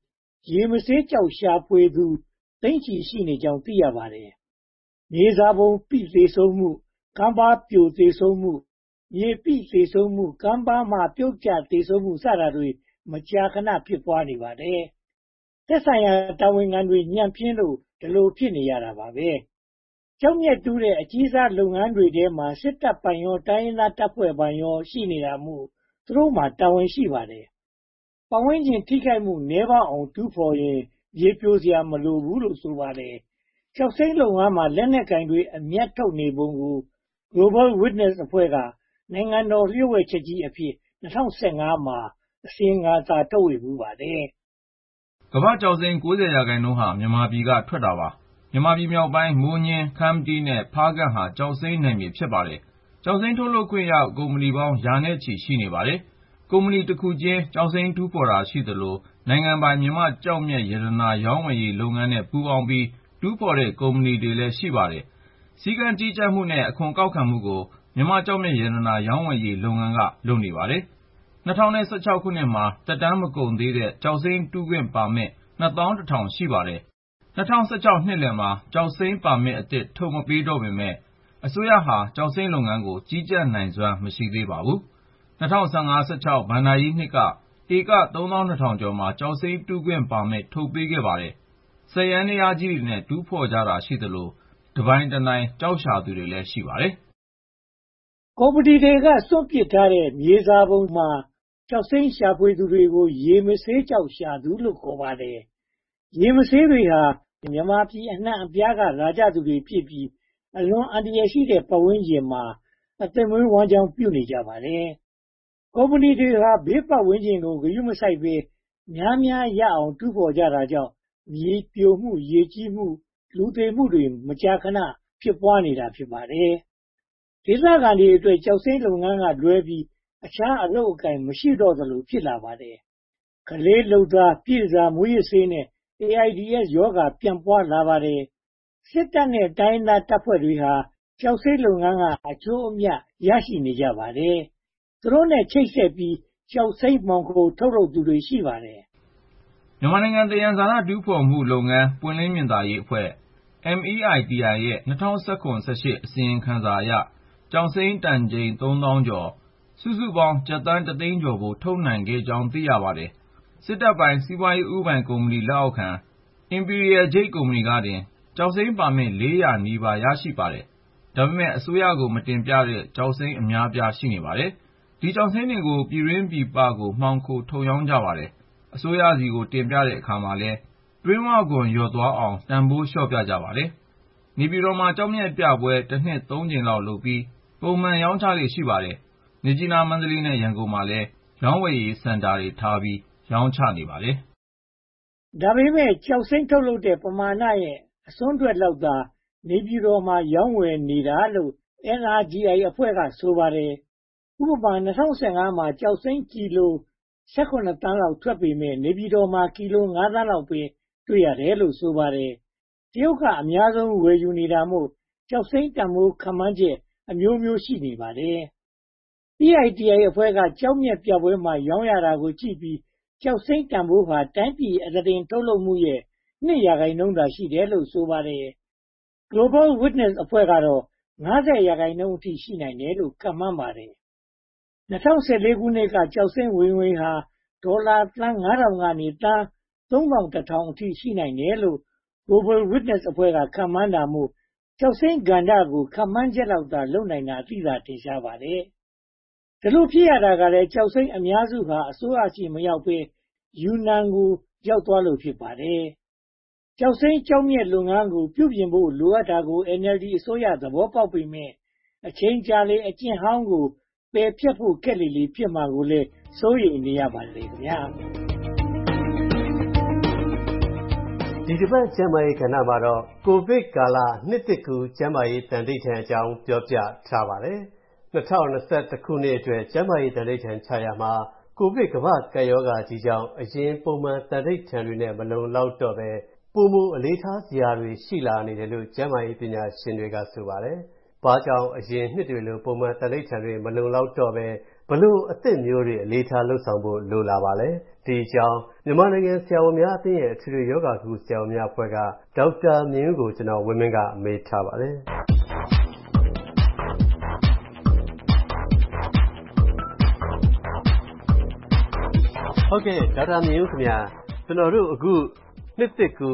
ရေမဆေးကျောက်ရှာဖွေသူသိန်းချီရှိနေကြောင်းသိရပါတယ်။မြေစာပုံပိသေဆုံးမှု၊ကမ်းပါးပြိုသေဆုံးမှု၊မြေပိသေဆုံးမှု၊ကမ်းပါးမှပြုတ်ကျသေဆုံးမှုစတာတွေမကြာခဏဖြစ်ပွားနေပါတယ်။သက်ဆိုင်ရာတာဝန်ခံတွေညံ့ဖျင်းလို့ဒီလိုဖြစ်နေရတာပါပဲ။ကျောက်မျက်တူးတဲ့အကြီးစားလုပ်ငန်းတွေထဲမှာစစ်တပ်ပိုင်ရောတိုင်းရင်းသားတပ်ဖွဲ့ပိုင်ရောရှိနေတာမို့သူတို့မှာတာဝန်ရှိပါတယ်။ပတ်ဝန်းကျင်ထိခိုက်မှုနည်းပါးအောင်တူးဖော်ရင်မြေပြိုစရာမလိုဘူးလို့ဆိုပါတယ်။ကျောက်စိမ်းလုပ်ငန်းမှာလက်နက်ကင်တွေအမြတ်ထုတ်နေပုံကို Global Witness အဖွဲ့ကနိုင်ငံတော်လျှို့ဝှက်ချက်ကြီးအဖြစ်2015မှာအစီရင်ခံစာထုတ်ဝေဖူးပါတယ်။ကမ္ဘာ့ကျောက်စိမ်း 90% ဟာမြန်မာပြည်ကထွက်တာပါ။မြန်မာပြည်မြောက်ပိုင်းမိုးညှင်း၊ခမ္မတီးနဲ့ဖားကန့်ဟာကျောက်စိမ်းနယ်မြေဖြစ်ပါတယ်။ကျောက်စိမ်းထုတ်လုပ်ခွင့်ရကုမ္ပဏီပေါင်းရာနဲ့ချီရှိနေပါတယ်။ကုမ္ပဏီတစ်ခုချင်းကျောက်စိမ်းတူးဖော်တာရှိသလိုနိုင်ငံပိုင်မြန်မာ့ကျောက်မျက်ရတနာရောင်းဝယ်ရေးလုပ်ငန်းနဲ့ပူးပေါင်းပြီးတူးဖော်တဲ့ကုမ္ပဏီတွေလည်းရှိပါတယ်။စည်းကမ်းကြီးကြပ်မှုနဲ့အခွန်ကောက်ခံမှုကိုမြန်မာ့ကျောက်မျက်ရတနာရောင်းဝယ်ရေးလုပ်ငန်းကလုပ်နေပါတယ်။2016 ခုနှစ်မှာသက်တမ်းမကုန်သေးတဲ့ကျောက်စိမ်းတူးခွင့်ပါမစ် 21000 ရှိပါတယ်။2016 နှစ်လယ်မှာကျောက်စိမ်းပါမစ်အသစ်ထုတ်မပေးတော့ပေမယ့်အစိုးရဟာကျောက်စိမ်းလုပ်ငန်းကိုကြီးကြပ်နိုင်စွမ်းမရှိသေးပါဘူး။2015-16 ဘဏ္ဍာရေးနှစ်ကဧက 32,000 ကျော်မှာကျောက်စိမ်းတူးခွင့်ပါမစ်ထုတ်ပေးခဲ့ပါတယ်။စက်ယန္တရားကြီးတွေနဲ့တူးဖော်ကြတာရှိသလိုတပိုင်တနိုင်ကျောက်ရှာသူတွေလည်းရှိပါတယ်။ကုမ္ပဏီတွေကစွန့်ပစ်ထားတဲ့မြေစာပုံမှာကျောက်စိမ်းရှာဖွေသူတွေကိုရေမဆေးကျောက်ရှာသူလို့ခေါ်ပါတယ်။ရေမဆေးတွေဟာမြန်မာပြည်အနှံ့အပြားကလာကြသူတွေဖြစ်ပြီးအလွန်အန္တရာယ်ရှိတဲ့ပတ်ဝန်းကျင်မှာအသက်မွေးဝမ်းကြောင်းပြုနေကြပါတယ်။ကုမ္ပဏီတွေဟာဘေးပတ်ဝန်းကျင်ကိုဂရုမစိုက်ဘဲများများရအောင်တူးဖော်ကြတာကြောင့်မြေပြိုမှုရေကြီးမှုလူသေမှုတွေမကြာခဏဖြစ်ပွားနေတာဖြစ်ပါတယ်။ဒေသခံတွေအတွက်ကျောက်စိမ်းလုပ်ငန်းကလွဲပြီးအခြားအလုပ်အကိုင်မရှိတော့သလိုဖြစ်လာပါတယ်။ကလေးလုပ်သားပြည့်စားမွေးရဆေးနဲ့ AIDS ရောဂါပြန့်ပွားလာပါတယ်။စစ်တပ်နဲ့တိုင်းသားတပ်ဖွဲ့တွေဟာကျောက်စိမ်းလုပ်ငန်းကအကျိုးအမြတ်ရရှိနေကြပါတယ်။သူတို့နဲ့ချိတ်ဆက်ပြီးကျောက်စိမ်းမှောင်ခိုထုတ်လုပ်သူတွေရှိပါတယ်။မြန်မာနိုင်ငံသယံဇာတတူးဖော်မှုလုပ်ငန်းပွင့်လင်းမြင်သာရေးအဖွဲ့ MEITI ရဲ့2017-18 အစီရင်ခံစာအရကျောက်စိမ်းတန်ချိန် 3,000 ကျော်စုစုပေါင်းကျပ်သန်း 1 သိန်းကျော်ဖို့ထုတ်နိုင်ခဲ့ကြောင်းသိရပါတယ်။စစ်တပ်ပိုင်စီးပွားရေးဦးပိုင်ကုမ္ပဏီလက်အောက်ခံ Imperial Jade ကုမ္ပဏီကတင်ကျောက်စိမ်းပါမစ် 400 နီးပါးရရှိပါတယ်။ဒါပေမဲ့အစိုးရကိုမတင်ပြတဲ့ကျောက်စိမ်းအများပြားရှိနေပါတယ်။ဒီကျောက်စိမ်းတွေကိုပြည်တွင်းပြည်ပကိုမှောင်ခိုထုတ်ရောင်းကြပါတယ်။အစိုးရဆီကိုတင်ပြတဲ့အခါမှာလည်းတွင်းဝခွန်လျော့သွားအောင်တန်ဖိုးလျှော့ပြကြပါတယ်။နေပြည်တော်မှာကျောက်မျက်ပြပွဲတစ်နှစ် 3 ကြိမ်လောက်လုပ်ပြီးပုံမှန်ရောင်းချလေ့ရှိပါတယ်။မြစ်ကြီးနားမန္တလေးနဲ့ရန်ကုန်မှာလည်းရောင်းဝယ်ရေးစင်တာတွေထားပြီးရောင်းချနေပါတယ်။ဒါပေမဲ့ကျောက်စိမ်းထုတ်လုပ်တဲ့ပမာဏရဲ့အစွန်းထွက်လောက်သာနေပြည်တော်မှာရောင်းဝယ်နေတာလို့ NRGI အဖွဲ့ကဆိုပါတယ်။ဥပမာ2015မှာကျောက်စိမ်းကီလို 18 သန်းလောက်ထွက်ပေမယ့်နေပြည်တော်မှာကီလို 5 သန်းလောက်ပဲတွေ့ရတယ်လို့ဆိုပါတယ်။တရုတ်ကအများဆုံးဝယ်ယူနေတာမို့ကျောက်စိမ်းတန်ဖိုးခန့်မှန်းချက်အမျိုးမျိုးရှိနေပါတယ်။ EITI အဖွဲ့ကကျောက်မျက်ပြပွဲမှာရောင်းရတာကိုကြည့်ပြီးကျောက်စိမ်းတန်ဖိုးဟာတိုင်းပြည်အသားတင်ထုတ်လုပ်မှုရဲ့ 2% သာရှိတယ်လို့ဆိုပါတယ်။ Global Witness အဖွဲ့ကတော့ 50% အထိရှိနိုင်တယ်လို့ခန့်မှန်းပါတယ်။2014 ခုနှစ်ကကျောက်စိမ်းဝင်ငွေဟာဒေါ်လာသန်း 5,000 ကနေသန်း 3,100 အထိရှိနိုင်တယ်လို့ Global Witness အဖွဲ့ကခန့်မှန်းတာမို့ကျောက်စိမ်းကဏ္ဍကိုခန့်မှန်းချက်လောက်သာလုပ်နိုင်တာသိသာထင်ရှားပါတယ်။ဒီလိုဖြစ်ရတာကလည်းကျောက်စိမ်းအများစုဟာအစိုးရဆီမရောက်ဘဲယူနန်ကိုရောက်သွားလို့ဖြစ်ပါတယ်။ကျောက်စိမ်းကျောက်မျက်လုပ်ငန်းကိုပြုပြင်ဖို့လိုအပ်တာကို NLD အစိုးရသဘောပေါက်ပေမယ့်အချိန်ကြာလေအကျင့်ဟောင်းကိုပယ်ဖျက်ဖို့ခက်လေဖြစ်မှာကိုလည်းစိုးရိမ်နေရပါတယ်ခင်ဗျာ။ဒီတစ်ပတ်ကျန်းမာရေးကဏ္ဍမှာတော့ကိုဗစ်ကာလနှစ်သစ်ကူးကျန်းမာရေးတန်ဋိဌာန်အကြောင်းပြောပြထားပါတယ်။2021ခုနှစ်အတွက်ကျန်းမာရေးတန်ဋိဌာန်ချရာမှာကိုဗစ်ကမ္ဘာ့ကပ်ရောဂါကြီးကြောင့်အရင်ပုံမှန်တန်ဋိဌာန်တွေနဲ့မလုံလောက်တော့ပဲပိုမိုအလေးထားစရာတွေရှိလာနေတယ်လို့ကျန်းမာရေးပညာရှင်တွေကဆိုပါတယ်။ဘာကြောင့်အရင်နှစ်တွေလိုပုံမှန်တန်ဋိဌာန်တွေမလုံလောက်တော့ပဲဘလို့အသစ်မျိုးတွေအလေးထားလှုပ်ဆောင်ဖို့လိုလာပါလဲဒီအကြောင်းမြန်မာနိုင်ငံဆရာဝန်များအသင်းရဲ့အထွေထွေယောဂကုဆရာဝန်များအဖွဲ့ကဒေါက်တာမြင့်ဦးကိုကျွန်တော်ဝင်းမင်းကမေးထားပါတယ်ဟုတ်ကဲ့ဒေါက်တာမြင့်ဦးခင်ဗျာကျွန်တော်တို့အခုနှစ်သစ်ကူ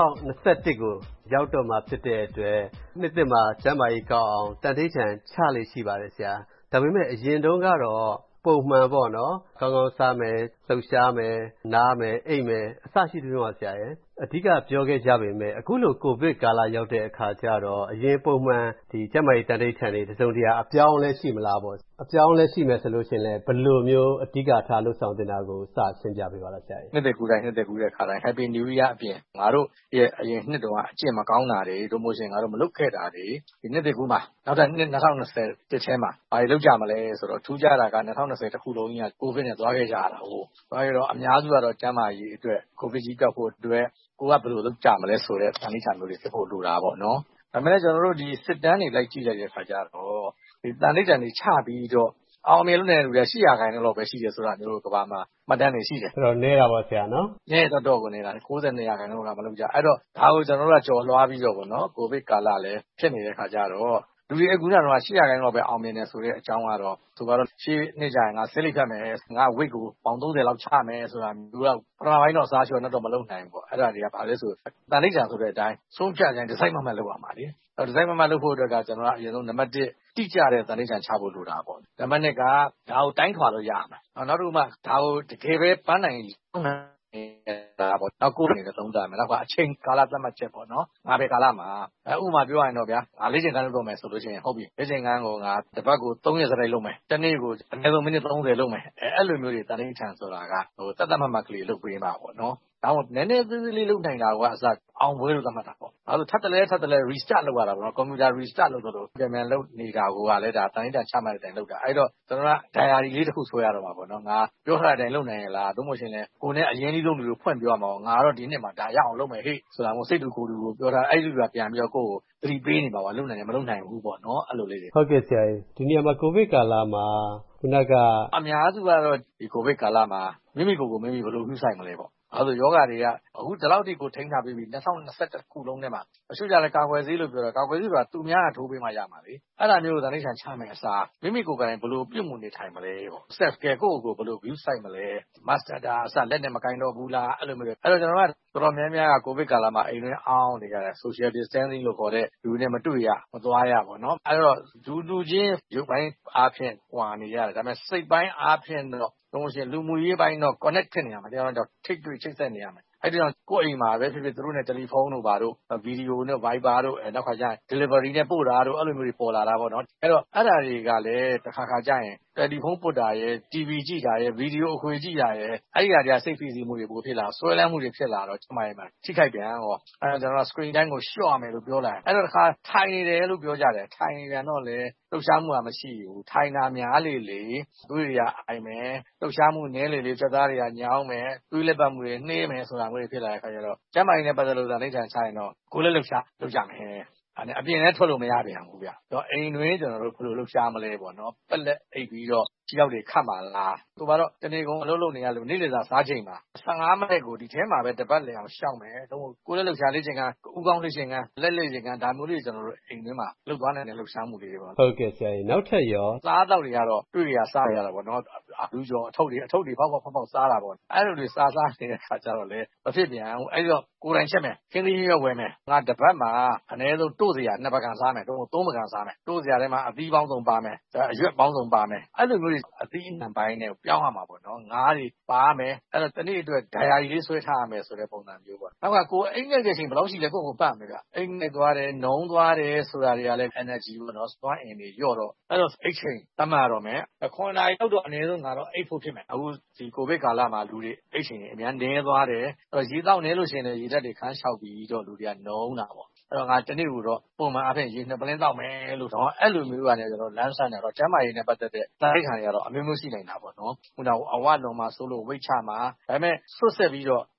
2021ကိုရောက်တော့မှဖြစ်တဲ့အတွက်နှစ်သစ်မှာကျန်းမာရေးကောင်းအောင်တန်ထိပ်ထန်ချလေးရှိပါတယ်ဆရာဒါပေမဲ့အရင်တုန်းကတော့ပုံမှန်ပေါ့နော်ကောင်းကောင်းစားမယ်လှုပ်ရှားမယ်နားမယ်အိပ်မယ်အစရှိသဖြင့်ပါဆရာရဲ့အဓိကပြောခဲ့ကြပေမဲ့အခုလိုကိုဗစ်ကာလရောက်တဲ့အခါကျတော့အရင်ပုံမှန်ဒီကျန်းမာရေးတန်ထိပ်ထန်တွေတစုံတရာအပြောင်းလဲရှိမလားပေါ့အပြောင်းလဲရှိမယ်ဆိုလို့ရှိရင်လည်းဘယ်လိုမျိုးအဓိကထားလှုပ်ဆောင်တင်တာကိုစရှင်းပြပေးပါလားဆရာနှစ်သက်ကူတိုင်းခါတိုင်း Happy New Year အပြင်ငါတို့ရဲ့အရင်နှစ်တုန်းကအကျင့်မကောင်းတာတွေတို့မို့ရှင်ငါတို့မလုပ်ခဲ့တာတွေဒီနှစ်သက်ကူမှာနောက်ထပ်နှစ်2020တစ်ထဲမှာဘာတွေလုပ်ကြမလဲဆိုတော့ထူးခြားတာက2020တစ်ခုလုံးကြီးကကိုဗစ်နဲ့သွားခဲ့ကြတာဟုတ်သွားရတော့အများစုကတော့ကျန်းမာရေးအတွက်ကိုဗစ်ကြီးတောက်ဖို့အတွက်ကိုကဘယ်လိုလုပ်ကြမလဲဆိုတဲ့သတိထားမျိုးတွေဖြစ်ဖို့လိုတာပေါ့နော်ဒါပေမဲ့ကျွန်တော်တို့ဒီစစ်တမ်းတွေလိုက်ကြည့်လိုက်တဲ့အခါကျတော့ဒီတန်ဋိဌာန်တွေချပြီးတော့အောင်မြင်လို့နေလူတွေ100%လောက်ပဲရှိတယ်ဆိုတာမျိုးကဘာမှမှတ်တမ်းတွေရှိတယ်အဲ့တော့နေတာပါဆရာနော်နဲတော့ကိုနေတာ92%လောက်ကမလုပ်ကြအဲ့တော့ဒါကိုကျွန်တော်တို့ကကြော်လွှားပြီးတော့ပေါ့နော်ကိုဗစ်ကာလလည်းဖြစ်နေတဲ့အခါကျတော့လူတွေအခုနကတော့100%လောက်ပဲအောင်မြင်တယ်ဆိုတဲ့အကြောင်းကတော့သူကတော့ရှေ့နှစ်ကြရင်ငါဆေးလိပ်ဖြတ်မယ်ငါ weight ကိုပေါင်30လောက်ချမယ်ဆိုတာမျိုးတော့ပထမပိုင်းတော့စားချောတော့မလုပ်နိုင်ဘူးပေါ့အဲ့ဒါတွေကဘာလဲဆိုတန်ဋိဌာန်ဆိုတဲ့အတိုင်းဆုံးဖြတ်ရင်ဒီဇိုင်းမှလုပ်ရမှာလေဒီဇိုင်းမှလုပ်ဖို့အတွက်ကကျွန်တော်ကအရင်ဆုံးနံပါတ်1တိကျတဲ့တန်ဋိဌာန်ချဖို့လိုတာပေါ့နံပါတ်2ကဒါကိုတိုင်းထွာလို့ရမှာနောက်တစ်ခုမှဒါကိုတကယ်ပဲပန်းနိုင်ဒါပေါ့နောက်ကိုယ်နေနဲ့သုံးသပ်မယ်နောက်ကအချိန်ကာလသတ်မှတ်ချက်ပေါ့နော်ငါပဲကာလမှာဥပမာပြောရရင်တော့ဗျာငါလေ့ကျင့်ခန်းလုပ်တော့မယ်ဆိုလို့ရှိရင်ဟုတ်ပြီလေ့ကျင့်ခန်းကိုငါတစ်ပတ်ကို3ရက်စရိုက်လုပ်မယ်တစ်နေ့ကိုအနည်းဆုံးမိနစ်30လုပ်မယ်အဲ့လိုမျိုးတွေတန်ဋိဌာန်ဆိုတာကတတ်မှတ်ကလေးလုပ်ပေးမှာပေါ့နော်ဒါမှမဟုတ်နည်းနည်းသေးသေးလေးလုပ်နိုင်တာကအစအောင်ပွဲလို့သတ်မှတ်တာပေါ့အဲ့လိုထပ်တလဲ restart လုပ်ရတာပေါ့နော်ကွန်ပျူတာ restart လုပ်တော့ပြန်လုပ်နေတာကိုကလည်းဒါတန်ဋိဌာန်ချမှတ်တဲ့အတိုင်းလုပ်တာအဲ့တော့ကျွန်တော်က diary လေးတစ်ခုဆွဲရတော့မှာပေါ့နော်ငါပြောထားတဲ့အတိုင်းလုပ်နိုင်ရလားသို့မဟုတ်ရှင်လဲကိုယ်နဲ့အရင်လေးလုပ်လို့ဖွင့်ပြောရမှာငါတော့ဒီနှစ်မှာဒါရအောင်လုပ်မယ်ဟေ့ဆိုတာမျိုးစိတ်တူကိုယ်တူကိုပြောထားအဲ့လူကပြန်ပြီးတော့ကိုယ့်ကိုသတိပေးနေပါလုပ်နိုင်တယ်မလုပ်နိုင်ဘူးပေါ့နော်အဲ့လိုလေးတွေဟုတ်ကဲ့ဆရာဒီနေရာမှာကိုဗစ်ကာလမှာခုနကအများစုကတော့ဒီကိုဗစ်ကာလမှာမိမိကိုယ်ကိုမိမိဘယ်လိုပြုဆိုင်မလဲပေါ့အဲ့လိုယောဂတွေကအခုဒီလောက်ထိကိုထိန်းထားပြီးပြီ2021ခုလုံးထဲမှာအရှုကြလဲကာကွယ်ဆေးလို့ပြောတော့ကာကွယ်ဆေးဆိုတာသူများကထိုးပေးမှရမှာလေအဲ့ဒါမျိုးကိုတန်ဋိဌာန်ချမယ်အစားမိမိကိုယ်ကလည်းဘယ်လိုပြုမှုနေထိုင်မလဲပေါ့ self care ကိုယ့်ကိုယ်ဘယ်လို view ဆိုင်မလဲ master ဒါအစားလက်နဲ့မကင်တော့ဘူးလားအဲ့လိုမျိုးအဲ့တော့ကျွန်တော်ကတော်တော်များများကကိုဗစ်ကာလမှာအိမ်တွင်းအောင်နေကြတယ် social distancing လို့ခေါ်တဲ့လူတွေနဲ့မတွေ့ရမသွားရပေါ့နော်အဲ့တော့လူချင်းရုပ်ပိုင်းအားဖြင့်ဟွာနေရတယ်ဒါပေမဲ့စိတ်ပိုင်းအားဖြင့်တော့လို့ရှိရင်လူမှုရေးပိုင်းတော့ connect ဖြစ်နေရမှာတရားတော့ထိတ်တွေ့ချိတ်ဆက်နေရမယ်အဲ့ဒီတော့ကိုယ့်အိမ်မှာပဲဖြစ်ဖြစ်သူတို့နဲ့တယ်လီဖုန်းတို့ဘာတို့ဗီဒီယိုနဲ့ Viber တို့နောက်ခါကျရင် delivery နဲ့ပို့တာတို့အဲ့လိုမျိုးတွေပေါ်လာတာပေါ့နော်အဲ့တော့အဲ့ဒါတွေကလည်းတစ်ခါကျရင်တယ်လီဖုန်းပို့တာရယ် TV ကြည့်တာရယ်ဗီဒီယိုအခွေကြည့်တာရယ်အဲ့ဒီဟာတွေကစိတ်ဖိစီးမှုတွေပိုဖြစ်လာဆွဲလန်းမှုတွေဖြစ်လာတော့ကျမရဲ့မှာထိခိုက်ပြန်ရောအဲ့တော့ကျွန်တော် screen time ကိုလျှော့ရမယ်လို့ပြောလာတယ်အဲ့တော့တစ်ခါထိုင်နေတယ်လို့ပြောကြတယ်ထိုင်နေပြန်တော့လေလှုပ်ရှားမှုကမရှိဘူးထိုင်တာများလေသွေးတွေကအိုင်မယ်လှုပ်ရှားမှုနည်းလေစက်သားတွေကညောင်းမယ်သွေးလက်ပတ်မှုတွေနှေးမယ်ဆိုတာမျိုးတွေဖြစ်လာတဲ့အခါကျတော့ကျန်းမာရေးနဲ့ပတ်သက်လို့တန်ဋိဌာန်ချရင်တော့ကိုယ်လည်းလှုပ်ရှားလုပ်ကြမယ်အပြင်လည်းထွက်လို့မရပြန်ဘူးဗျ။တော့အိမ်တွင်းကျွန်တော်တို့ဘယ်လိုလုပ်ရှားမလဲပေါ့နော်။ပက်လက်အိပ်ပြီးတော့ခြေထောက်တွေခတ်မှာလား။ဆိုပါတော့တနေ့ကုန်အလုပ်လုပ်နေရလို့နေ့လည်စာစားချိန်မှာ15မိနစ်ကိုဒီထဲမှာပဲတစ်ပတ်လည်အောင်ရှောက်မယ်။တော့ကိုယ်လည်းလှုပ်ရှားလေ့ကျင့်ခန်း၊ဦးခေါင်းလေ့ကျင့်ခန်း၊လက်လေ့ကျင့်ခန်းဒါမျိုးလေးကျွန်တော်တို့အိမ်တွင်းမှာလုပ်သွားနိုင်တဲ့လှုပ်ရှားမှုလေးတွေပေါ့။ဟုတ်ကဲ့ဆရာကြီးနောက်ထပ်ရောစားတော့တွေကတော့တွေ့ရစားရတာပေါ့နော်။လူကျော်အထုပ်တွေဖောက်စားတာပေါ့။အဲ့လိုတွေစားနေတဲ့ခါကျတော့လေမဖြစ်ပြန်ဘူး။အဲ့တော့ကိုယ်တိုင်ချက်မယ်။ခင်းသီးရွက်ဝယ်မယ်။ငါတစ်ပတ်မှာအနည်းဆုံးတို့စရာ2 ပကံစားမယ်။3 ပကံစားမယ်။တို့စရာထဲမှာအသီးပေါင်းစုံပါမယ်။အရွက်ပေါင်းစုံပါမယ်။အဲ့လိုမျိုးတွေအသီးအနှံပိုင်းနဲ့ပြောင်းရမှာပေါ့နော်။ငါးတွေပါမယ်။အဲ့တော့တနေ့အတွက် diary လေးဆွဲထားရမယ်ဆိုတဲ့ပုံစံမျိုးပေါ့။နောက်ကကိုယ်အိမ်ငိုက်တဲ့ချိန်ဘယ်လောက်ရှိလဲကိုယ့်ကိုပတ်မယ်ဗျ။အိမ်ငိုက်သွားတယ်၊နုံသွားတယ်ဆိုတာတွေကလည်း energy ပေါ့နော်။စွမ်းအင်တွေလျော့တော့အဲ့တော့အိတ်ချိန်သတ်မှတ်ရတော့မယ်။9 နာရီလောက်တော့အနည်းဆုံးငါတော့အိတ်ဖို့ဖြစ်မယ်။အခုဒီကိုဗစ်ကာလမှာလူတွေအိတ်ချိန်တွေအများနည်းသွားတယ်။အဲ့တော့ရေတောက်နည်းလို့ရှိရင်လည်းရေဓာတ်တွေခန်းလျှောက်ပြီးတော့လူတွေကနုံတာပေါ့။အဲ့တော့ငါတနေ့ကိုတော့ပုံမှန်အားဖြင့်ရေ2 ပုလင်းတောက်မယ်လို့တော့အဲ့လိုမျိုးကနေကျွန်တော်လမ်းဆန်းတယ်တော့ကျန်းမာရေးနဲ့ပတ်သက်တဲ့တိုင်းခံရတော့အမျိုးမျိုးရှိနေတာပေါ့နော်။ခုနကအဝလွန်မှာဆိုလို့ဝိတ်ချမှာဒါပေမဲ့ဆွတ်ဆက်ပြီးတော့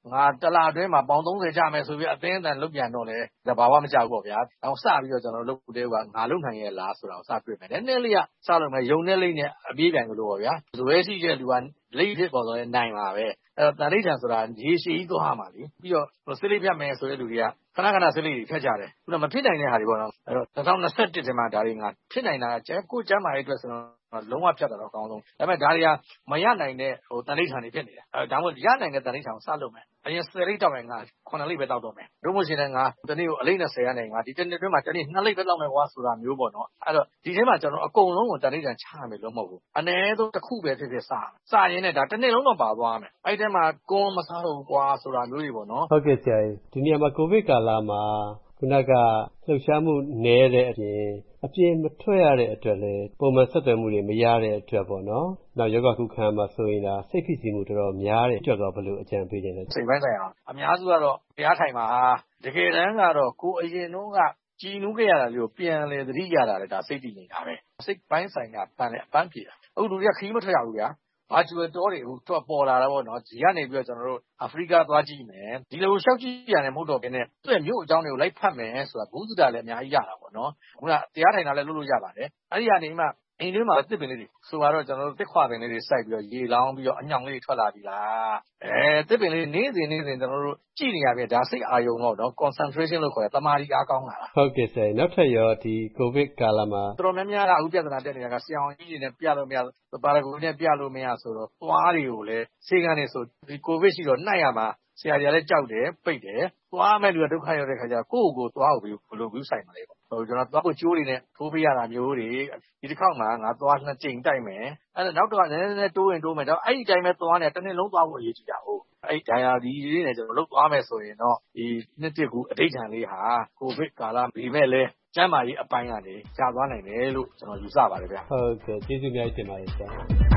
ငါတလအတွင်းမှာပေါင်30ကျမယ်ဆိုပြီးအသင်းအတန်လုပ်ပြန်တော့လေဒါဘာမှမကြောက်ပေါ့ဗျာ။အောင်စပြီးတော့ကျွန်တော်လုပ်တဲ့ကငါလုံနိုင်ရဲ့လားဆိုတာကိုစတွေ့မယ်။နည်းနည်းလေးကစလုပ်မယ်ယုံနဲ့လိမ့်နဲ့အပြေးပြန်လို့ပေါ့ဗျာ။ဇွဲရှိတဲ့လူကလိမ့်ဖြစ်ပေါ်တော့နိုင်ပါပဲ။အဲ့တော့တန်ဋိဌာန်ဆိုတာရေရှည်ကြီးသွားမှာလीပြီးတော့စိလိဖြတ်မယ်ဆိုတဲ့လူတွေကခဏခဏစိလိတွေဖြတ်ကြတယ်။ခုနမဖြစ်နိုင်တဲ့ဟာတွေပေါ့နော်။အဲ့တော့2021ထဲမှာဒါတွေငါဖြစ်နိုင်တာကိုကျမ်းမာရေးအတွက်ဆိုတော့လုံးဝဖြတ်တာတော့အကောင်းဆုံး။ဒါပေမဲ့ဒါတွေကမရနိုင်တဲ့တန်ဋိဌာန်တွေဖြစ်နေတယ်။ဒါမှမဟုတ်ရနိုင်တဲ့တန်ဋိဌာန်ကိုစလုပ်မယ်။အရင်10လိပ်တောက်ရင်ငါ9လိပ်ပဲတောက်တော့မယ်။တို့မို့ရှင်လည်းငါဒီနေ့ကိုအလိပ်20ရနိုင်ငါဒီတစ်နေ့အတွင်းမှာဒီနေ့2လိပ်ပဲတောက်မယ်ကွာဆိုတာမျိုးပေါ့နော်။အဲ့တော့ဒီထဲမှာကျွန်တော်အကုန်လုံးကိုတန်ဋိဌာန်ချရမယ်လို့မဟုတ်ဘူး။အနည်းဆုံးတစ်ခုပဲဖြစ်ဖြစ်စရင်နဲ့ဒါတစ်နေ့လုံးတော့ပါသွားမယ်။အဲ့ဒီထဲမှာကွန်မစားတော့ဘူးကွာဆိုတာမျိုးတွေပေါ့နော်ဟုတ်ကဲ့ဆရာကြီးဒီနေရာမှာကိုဗစ်ကာလမှာခုနကလှုပ်ရှားမှုနည်းတဲ့အပြင်မထွက်ရတဲ့အတွက်လည်းပုံမှန်ဆက်သွယ်မှုတွေမရတဲ့အတွက်ပေါ့နော်။နောက်ယောဂကုခန်းမှာဆိုရင်ဒါစိတ်ဖိစီးမှုတော်တော်များတဲ့အတွက်တော့ဘယ်လိုအကြံပေးတယ်လဲစိတ်ပိုင်းဆိုင်ရာအများစုကတော့တရားထိုင်မှာတကယ်တမ်းကတော့ကိုအရင်တုန်းကကြည်နူးခဲ့ရတာလေးကိုပြန်လေသတိရတာလေဒါစိတ်တည်နေတာပဲစိတ်ပိုင်းဆိုင်ရာပန်းလေအပန်းပြေတာအခုလူတွေကခီးမထွက်ရဘူးဗျာဘာကျွယ်တော်တွေအခုပေါ်လာတာပေါ့နော်ဒီကနေပြီးတော့ကျွန်တော်တို့အာဖရိကသွားကြည့်မယ်ဒီလိုရှောက်ကြည့်ရတယ်မဟုတ်တော့ဘဲနဲ့သူ့ရဲ့မြို့အကြောင်းတွေကိုလိုက်ဖတ်မယ်ဆိုတာဘူးစုတာလည်းအများကြီးရတာပေါ့နော်ခုနတရားထိုင်တာလည်းလုပ်လို့ရပါတယ်အဲ့ဒီကနေမှအိမ်တွင်းမှာတစ်ပင်လေးတွေဆိုတော့ကျွန်တော်တို့တစ်ခွာပင်လေးတွေစိုက်ပြီးတော့ရေလောင်းပြီးတော့အညောင်လေးထွက်လာပြီလားတစ်ပင်လေးနေ့စဉ်ကျွန်တော်တို့ကြည့်နေရပြီဒါစိတ်အာရုံတော့နော် concentration လို့ခေါ်တယ်တမာရီအားကောင်းလာတာဟုတ်ကဲ့ဆရာနောက်ထပ်ရောဒီကိုဗစ်ကာလမှာတော်တော်များများကအခုပြဿနာတက်နေတာကဆရာဝန်ကြီးတွေနဲ့ပြလို့မရပါရဂူနဲ့ပြလို့မရဆိုတော့သွားတွေကိုလည်းဆေးကန်းနေဆိုဒီကိုဗစ်ရှိတော့နှိုက်ရမှာဆရာကြီးလည်းကြောက်တယ်ပိတ်တယ်သွားမဲ့လူကဒုက္ခရောက်တဲ့ခါကျကိုယ့်ကိုသွားကိုဘယ်လိုဘူးဆိုင်မလဲပေါ့ကျွန်တော်သွားဖို့ကြိုးတွေနဲ့ထိုးပေးရတာမျိုးတွေဒီတစ်ခေါက်မှာငါသွား2ကြိမ်တိုက်မယ်အဲ့ဒါနောက်တော့နည်းနည်းတိုးရင်တိုးမယ်တော့အဲ့ဒီတိုင်းပဲသွားနေတစ်နေ့လုံးသွားဖို့အရေးကြီးတာဟုတ်အဲ့ဒိုင်ယာဒီလေးနဲ့ကျွန်တော်လုပ်သွားမယ်ဆိုရင်တော့ဒီနှစ်တစ်ခုအဋ္ဌံလေးဟာကိုဗစ်ကာလပြီးမဲ့လဲကျန်းမာရေးအပိုင်းကနေကြာသွားနိုင်တယ်လို့ကျွန်တော်ယူဆပါတယ်ဗျဟုတ်ကဲ့ကျေးဇူးများတင်ပါတယ်ဆရာ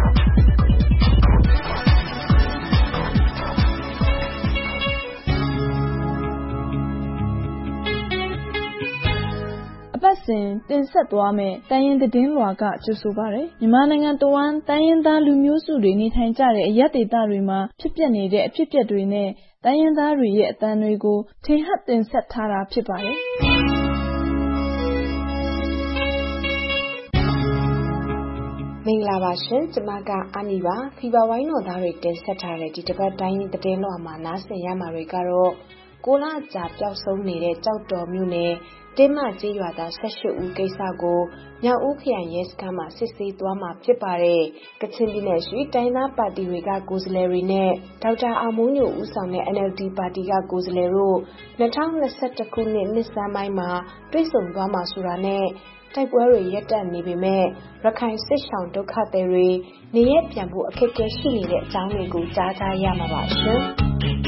အပတ်စဉ်တင်ဆက်သွားမယ့်တိုင်းရင်းသတင်းလွှာကကြိုဆိုပါရယ်မြန်မာနိုင်ငံတဝန်းတိုင်းရင်းသားလူမျိုးစုတွေနေထိုင်ကြတဲ့အရပ်ဒေသတွေမှာဖြစ်ပျက်နေတဲ့အဖြစ်အပျက်တွေနဲ့တိုင်းရင်းသားတွေရဲ့အသံတွေကိုထင်ဟပ်တင်ဆက်ထားတာဖြစ်ပါတယ်မင်္ဂလာပါရှင်ကျမကအာနီပါဖီဗာဝိုင်းတော်သားတွေတင်ဆက်ထားတဲ့ဒီတစ်ပတ်တိုင်းသတင်းလွှာမှာနားဆင်ရမှာတွေကတော့6လကြာပျောက်ဆုံးနေတဲ့ကြောက်တော်မြို့နယ်တင်းမကျေးရွာသား18ဦးကိစ္စကိုမြောက်ဦးခရိုင်ရဲစခန်းမှာစစ်ဆေးသွားမှာဖြစ်ပါတယ်။ကချင်ပြည်နယ်ရှိတိုင်းသားပါတီတွေကကိုယ်စားလှယ်တွေနဲ့ဒေါက်တာအောင်မိုးညိုဦးဆောင်တဲ့ NLD ပါတီကကိုယ်စားလှယ်တို့2021ခုနှစ်နှစ်ဆန်းပိုင်းမှာတွေ့ဆုံသွားမှာဆိုတာနဲ့တိုက်ပွဲတွေရပ်တန့်နေပေမဲ့ရခိုင်စစ်ရှောင်ဒုက္ခသည်တွေနေရပြန်ဖို့အခက်အခဲရှိနေတဲ့အကြောင်းတွေကိုကြားကြရမှာပါရှင်။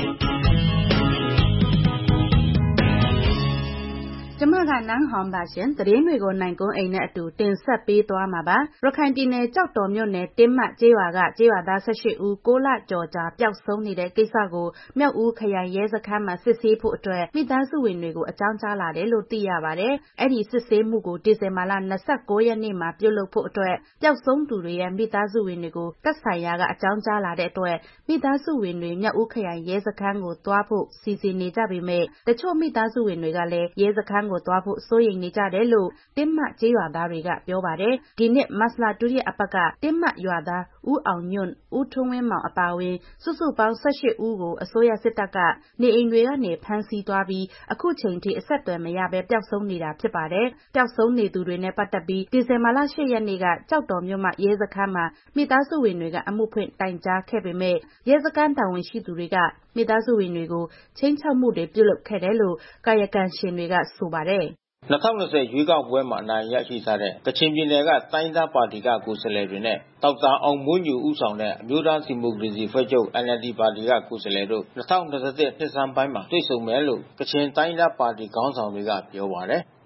ကျမကနန်းဟောင်းပါရှင်သတင်းတွေကိုနိုင်ကုန်းအိမ်နဲ့အတူတင်ဆက်ပေးသွားမှာပါရခိုင်ပြည်နယ်ကြောက်တော်မြို့နယ်တင်းမကျေးရွာကကျေးရွာသား18ဦး6လကျော်ကြာပျောက်ဆုံးနေတဲ့ကိစ္စကိုမြောက်ဦးခရိုင်ရဲစခန်းမှာစစ်ဆေးဖို့အတွက်မိသားစုဝင်တွေကိုအကြောင်းကြားလာတယ်လို့သိရပါတယ်အဲ့ဒီစစ်ဆေးမှုကိုဒီဇင်ဘာလ29ရက်နေ့မှာပြုလုပ်ဖို့အတွက်ပျောက်ဆုံးသူတွေရဲ့မိသားစုဝင်တွေကိုတပ်ဆိုင်ရာကအကြောင်းကြားလာတဲ့အတွက်မိသားစုဝင်တွေမြောက်ဦးခရိုင်ရဲစခန်းကိုသွားဖို့စီစဉ်နေကြပေမဲ့တချို့မိသားစုဝင်တွေကလည်းရဲစခန်းကိုသွားဖို့စိုးရိမ်နေကြတယ်လို့တင်းမကျေးရွာသားတွေကပြောပါတယ်ဒီနှစ်မတ်လဒုတိယအပတ်ကတင်းမရွာသားဦးအောင်ညွန့်ဦးထွန်းဝင်းမောင်အပါအဝင်စုစုပေါင်း18ဦးကိုအစိုးရစစ်တပ်ကနေအိမ်တွေကနေဖမ်းဆီးသွားပြီးအခုချိန်ထိအဆက်အသွယ်မရဘဲပျောက်ဆုံးနေတာဖြစ်ပါတယ်ပျောက်ဆုံးနေသူတွေနဲ့ပတ်သက်ပြီးဒီဇင်ဘာလ10ရက်နေ့ကကြောက်တော်မြို့မှာရဲစခန်းမှာမိသားစုဝင်တွေကအမှုဖွင့်တိုင်ကြားခဲ့ပေမဲ့ရဲစခန်းတာဝန်ရှိသူတွေကမိသားစုဝင်တွေကိုချင်းချောက်မှုတွေပြုလုပ်ခဲ့တယ်လို့ကာယကံရှင်တွေကဆိုပါတယ် 2020ရွေးကောက်ပွဲမှာအနိုင်ရရှိထားတဲ့ကချင်ပြည်နယ်ကတိုင်းသားပါတီကကိုယ်စားလှယ်တွေနဲ့ဒေါက်တာအောင်မိုးညိုဦးဆောင်တဲ့အမျိုးသားဒီမိုကရေစီဖွဲ့ချုပ် NLD ပါတီကကိုယ်စားလှယ်တို့2021နှစ်ဆန်းပိုင်းမှာတွေ့ဆုံမယ်လို့ကချင်တိုင်းသားပါတီခေါင်းဆောင်တွေကပြောပါတယ်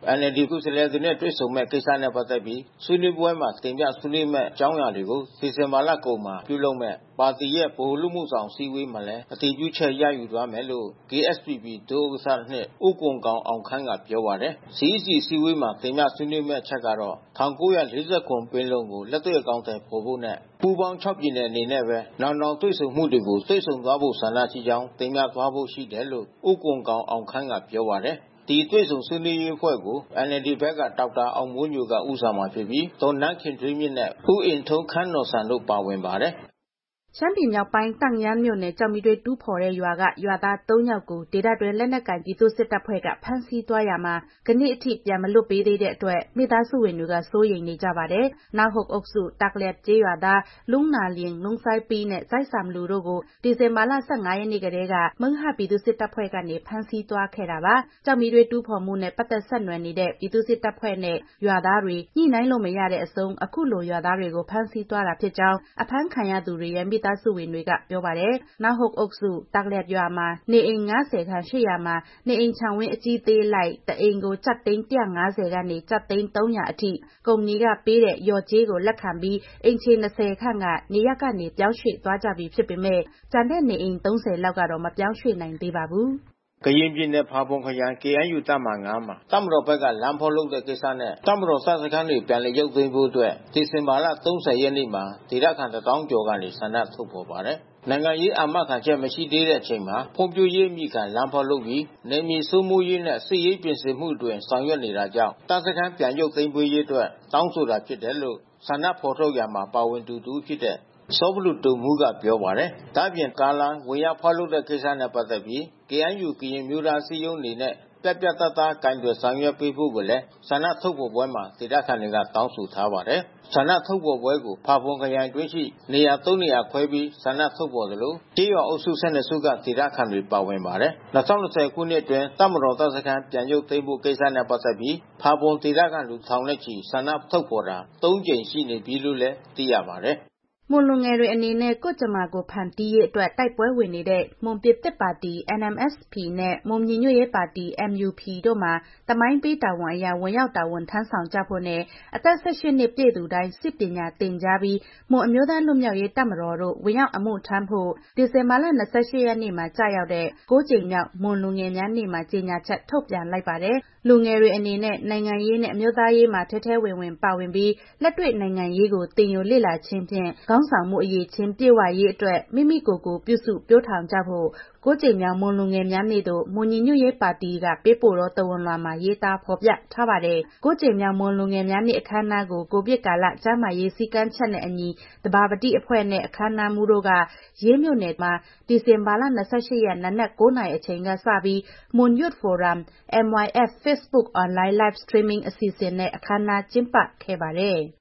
NLD ကိုယ်စားလှယ်တွေနဲ့တွေ့ဆုံမဲ့ကိစ္စနဲ့ပတ်သက်ပြီးဆွေးနွေးပွဲမှာတင်ပြဆွေးနွေးမဲ့အကြောင်းအရာတွေကိုဒီဇင်ဘာလကုန်မှာပြုလုပ်မဲ့ပါတီရဲ့ဗဟိုလူမှုဆောင်စည်းဝေးမှာလည်းအတည်ပြုချက်ရယူသွားမယ်လို့ KSPP ဒုဥက္ကဋ္ဌနဲ့ဦးကွန်ကောင်အောင်ခန့်ကပြောပါတယ်။ CEC စည်းဝေးမှာတင်ပြဆွေးနွေးမဲ့အချက်ကတော့1947ပင်လုံကိုလက်တွေ့အကောင်အထည်ဖော်ဖို့နဲ့ပူးပေါင်း6ပြည်နယ်အနေနဲ့ပဲနောင်တွေ့ဆုံမှုတွေကိုတွေ့ဆုံသွားဖို့ဆန္ဒရှိကြောင်းတင်ပြသွားဖို့ရှိတယ်လို့ဦးကွန်ကောင်အောင်ခန့်ကပြောပါတယ်။ဒီတွေ့ဆုံဆွေးနွေးရေးအဖွဲ့ကို NLD ဘက်ကဒေါက်တာအောင်မိုးညိုကဦးဆောင်မှာဖြစ်ပြီးဒေါ်နန်းခင်ထွေးမြင့်နဲ့ဦးအင်ထုံးခန်းနော်ဆန်တို့ပါဝင်ပါတယ်။ရှမ်းပြည်မြောက်ပိုင်းတန့်ယန်းမြို့နယ်ကျောက်မီးသွေးတူးဖော်တဲ့ရွာကရွာသား3ယောက်ကိုဒေသတွင်းလက်နက်ကိုင်ပြည်သူ့စစ်တပ်ဖွဲ့ကဖမ်းဆီးသွားရာမှာကနေ့အထိပြန်မလွတ်ပေးသေးတဲ့အတွက်မိသားစုဝင်တွေကစိုးရိမ်နေကြပါတယ်။နောက်ဟုတ်အုပ်စုတက်လက်ကျေးရွာသားလုံနာလျင်လုံဆိုင်ပီးနဲ့ဇိုက်ဆမ်လူတို့ကိုဒီဇင်ဘာလ15ရက်နေ့ကတည်းကမုံဟပြည်သူ့စစ်တပ်ဖွဲ့ကနေဖမ်းဆီးသွားခဲ့တာပါ။ကျောက်မီးသွေးတူးဖော်မှုနဲ့ပတ်သက်ဆက်နွယ်နေတဲ့ပြည်သူ့စစ်တပ်ဖွဲ့နဲ့ရွာသားတွေညှိနှိုင်းလို့မရတဲ့အဆုံးအခုလိုရွာသားတွေကိုဖမ်းဆီးသွားတာဖြစ်ကြောင်းအဖမ်းခံရသူတွေရဲ့မိသားစုဝင်တွေကပြောပါတယ်။နောက်ဟုတ်အုပ်စုတက်လက်ရွာမှာနေအိမ်90ခန်းရှိရာမှာနေအိမ်ခြံဝင်းအကြီးသေးလိုက်တအိမ်ကိုကျပ်သိန်း150ကနေကျပ်သိန်း300အထိကုမ္ပဏီကပေးတဲ့လျော်ကြေးကိုလက်ခံပြီးအိမ်ခြေ20ခန့်ကနေရပ်ကနေပြောင်းရွှေ့သွားကြပြီဖြစ်ပေမဲ့ကျန်တဲ့နေအိမ်30လောက်ကတော့မပြောင်းရွှေ့နိုင်သေးပါဘူး။ကရင်ပြည်နယ်ဖာပွန်ခရိုင် KNU တပ်မဟာ9မှာတပ်မတော်ဘက်ကလမ်းဖောက်လုပ်တဲ့ကိစ္စနဲ့တပ်မတော်စခန်းတွေပြန်လည်ရုပ်သိမ်းဖို့အတွက်ဒီဇင်ဘာလ30ရက်နေ့မှာဒေသခံ1000ကျော်ကနေဆန္ဒထုတ်ဖော်ပါတယ်။နိုင်ငံရေးအာမခံချက်မရှိသေးတဲ့အချိန်မှာဖွံ့ဖြိုးရေးမိခံလမ်းဖောက်လုပ်ပြီးနေမြေစိုးမိုးရေးနဲ့စစ်ရေးပြင်ဆင်မှုတွေဆောင်ရွက်နေတာကြောင့်တပ်စခန်းပြန်ရုပ်သိမ်းပေးရေးအတွက်တောင်းဆိုတာဖြစ်တယ်လို့ဆန္ဒဖော်ထုတ်ရမှာပါဝင်သူဖြစ်တဲ့စောဘလူတုံမှုကပြောပါတယ်။ဒါ့အပြင်ကားလမ်းဝင်ရောက်ဖောက်လုပ်တဲ့ကိစ္စနဲ့ပတ်သက်ပြီး KNU ကရင်မျိုးသားစည်းရုံးအနေနဲ့ပြတ်သားကင်တွယ်ဆောင်ရွက်ပေးဖို့ကိုလည်းဆန္ဒထုတ်ဖော်ပွဲမှာဒေသခံတွေကတောင်းဆိုထားပါတယ်။ဆန္ဒထုတ်ဖော်ပွဲကိုဖာပွန်ခရိုင်တွင်းရှိနေရာ3နေရာခွဲပြီးဆန္ဒထုတ်ဖော်တယ်လို့ကျေးရွာအုပ်စု12စုကဒေသခံတွေပါဝင်ပါတယ်။2020ခုနှစ်အတွင်းတပ်မတော်တပ်စခန်းပြန်ရုပ်သိမ်းဖို့ကိစ္စနဲ့ပတ်သက်ပြီးဖာပွန်ဒေသခံလူထောင်နဲ့ချီဆန္ဒထုတ်ဖော်တာ3ကြိမ်ရှိနေပြီလို့လည်းသိရပါတယ်။မွန်လူငယ်တွေအနေနဲ့ကိုယ့်ကြမ္မာကိုဖန်တီးရေးအတွက်တိုက်ပွဲဝင်နေတဲ့မွန်ပြည်သစ်ပါတီ NMSP နဲ့မွန်ညီညွတ်ရေးပါတီ MUP တို့မှာတမိုင်းပေးတာဝန်အရဝင်ရောက်တာဝန်ထမ်းဆောင်ကြဖို့နဲ့အသက်18နှစ်ပြည့်သူတိုင်းစစ်ပညာသင်ကြားပြီးမွန်အမျိုးသားလွတ်မြောက်ရေးတပ်မတော်တို့ဝင်ရောက်အမှုထမ်းဖို့ဒီဇင်ဘာလ28ရက်နေ့မှာကြာရောက်တဲ့9ကြိမ်မြောက်မွန်လူငယ်များနေ့မှာကြေညာချက်ထုတ်ပြန်လိုက်ပါတယ်။လူငယ်တွေအနေနဲ့နိုင်ငံရေးနဲ့အမျိုးသားရေးမှာထဲဝင်ပါဝင်ပြီးလက်တွေ့နိုင်ငံရေးကိုသင်ယူလေ့လာခြင်းဖြင့်ခေါင်းဆောင်မှုအရေးချင်းပြေဝရေးအတွက်မိမိကိုယ်ကိုပြုစုပြောထောင်ကြဖို့9ကြိမ်မြောက်မွန်လူငယ်များနေ့တို့မွန်ညီညွတ်ရေးပါတီကပေးပို့သောသဝဏ်လွှာမှာရေးသားဖော်ပြထားပါတယ်။9ကြိမ်မြောက်မွန်လူငယ်များနေ့အခမ်းအနားကိုကိုဗစ်ကာလကျန်းမာရေးစည်းကမ်းချက်နဲ့အညီတဘာပတိအဖွဲ့နဲ့အခမ်းအနားမှူးတို့ကရေးမြို့နယ်မှာဒီဇင်ဘာလ28ရက်နနက်9:00 နာရီအချိန်ကစပြီးမွန် Youth Forum MYF Facebook Online Live Streaming အစီအစဉ်နဲ့အခမ်းအနားကျင်းပခဲ့ပါတယ်။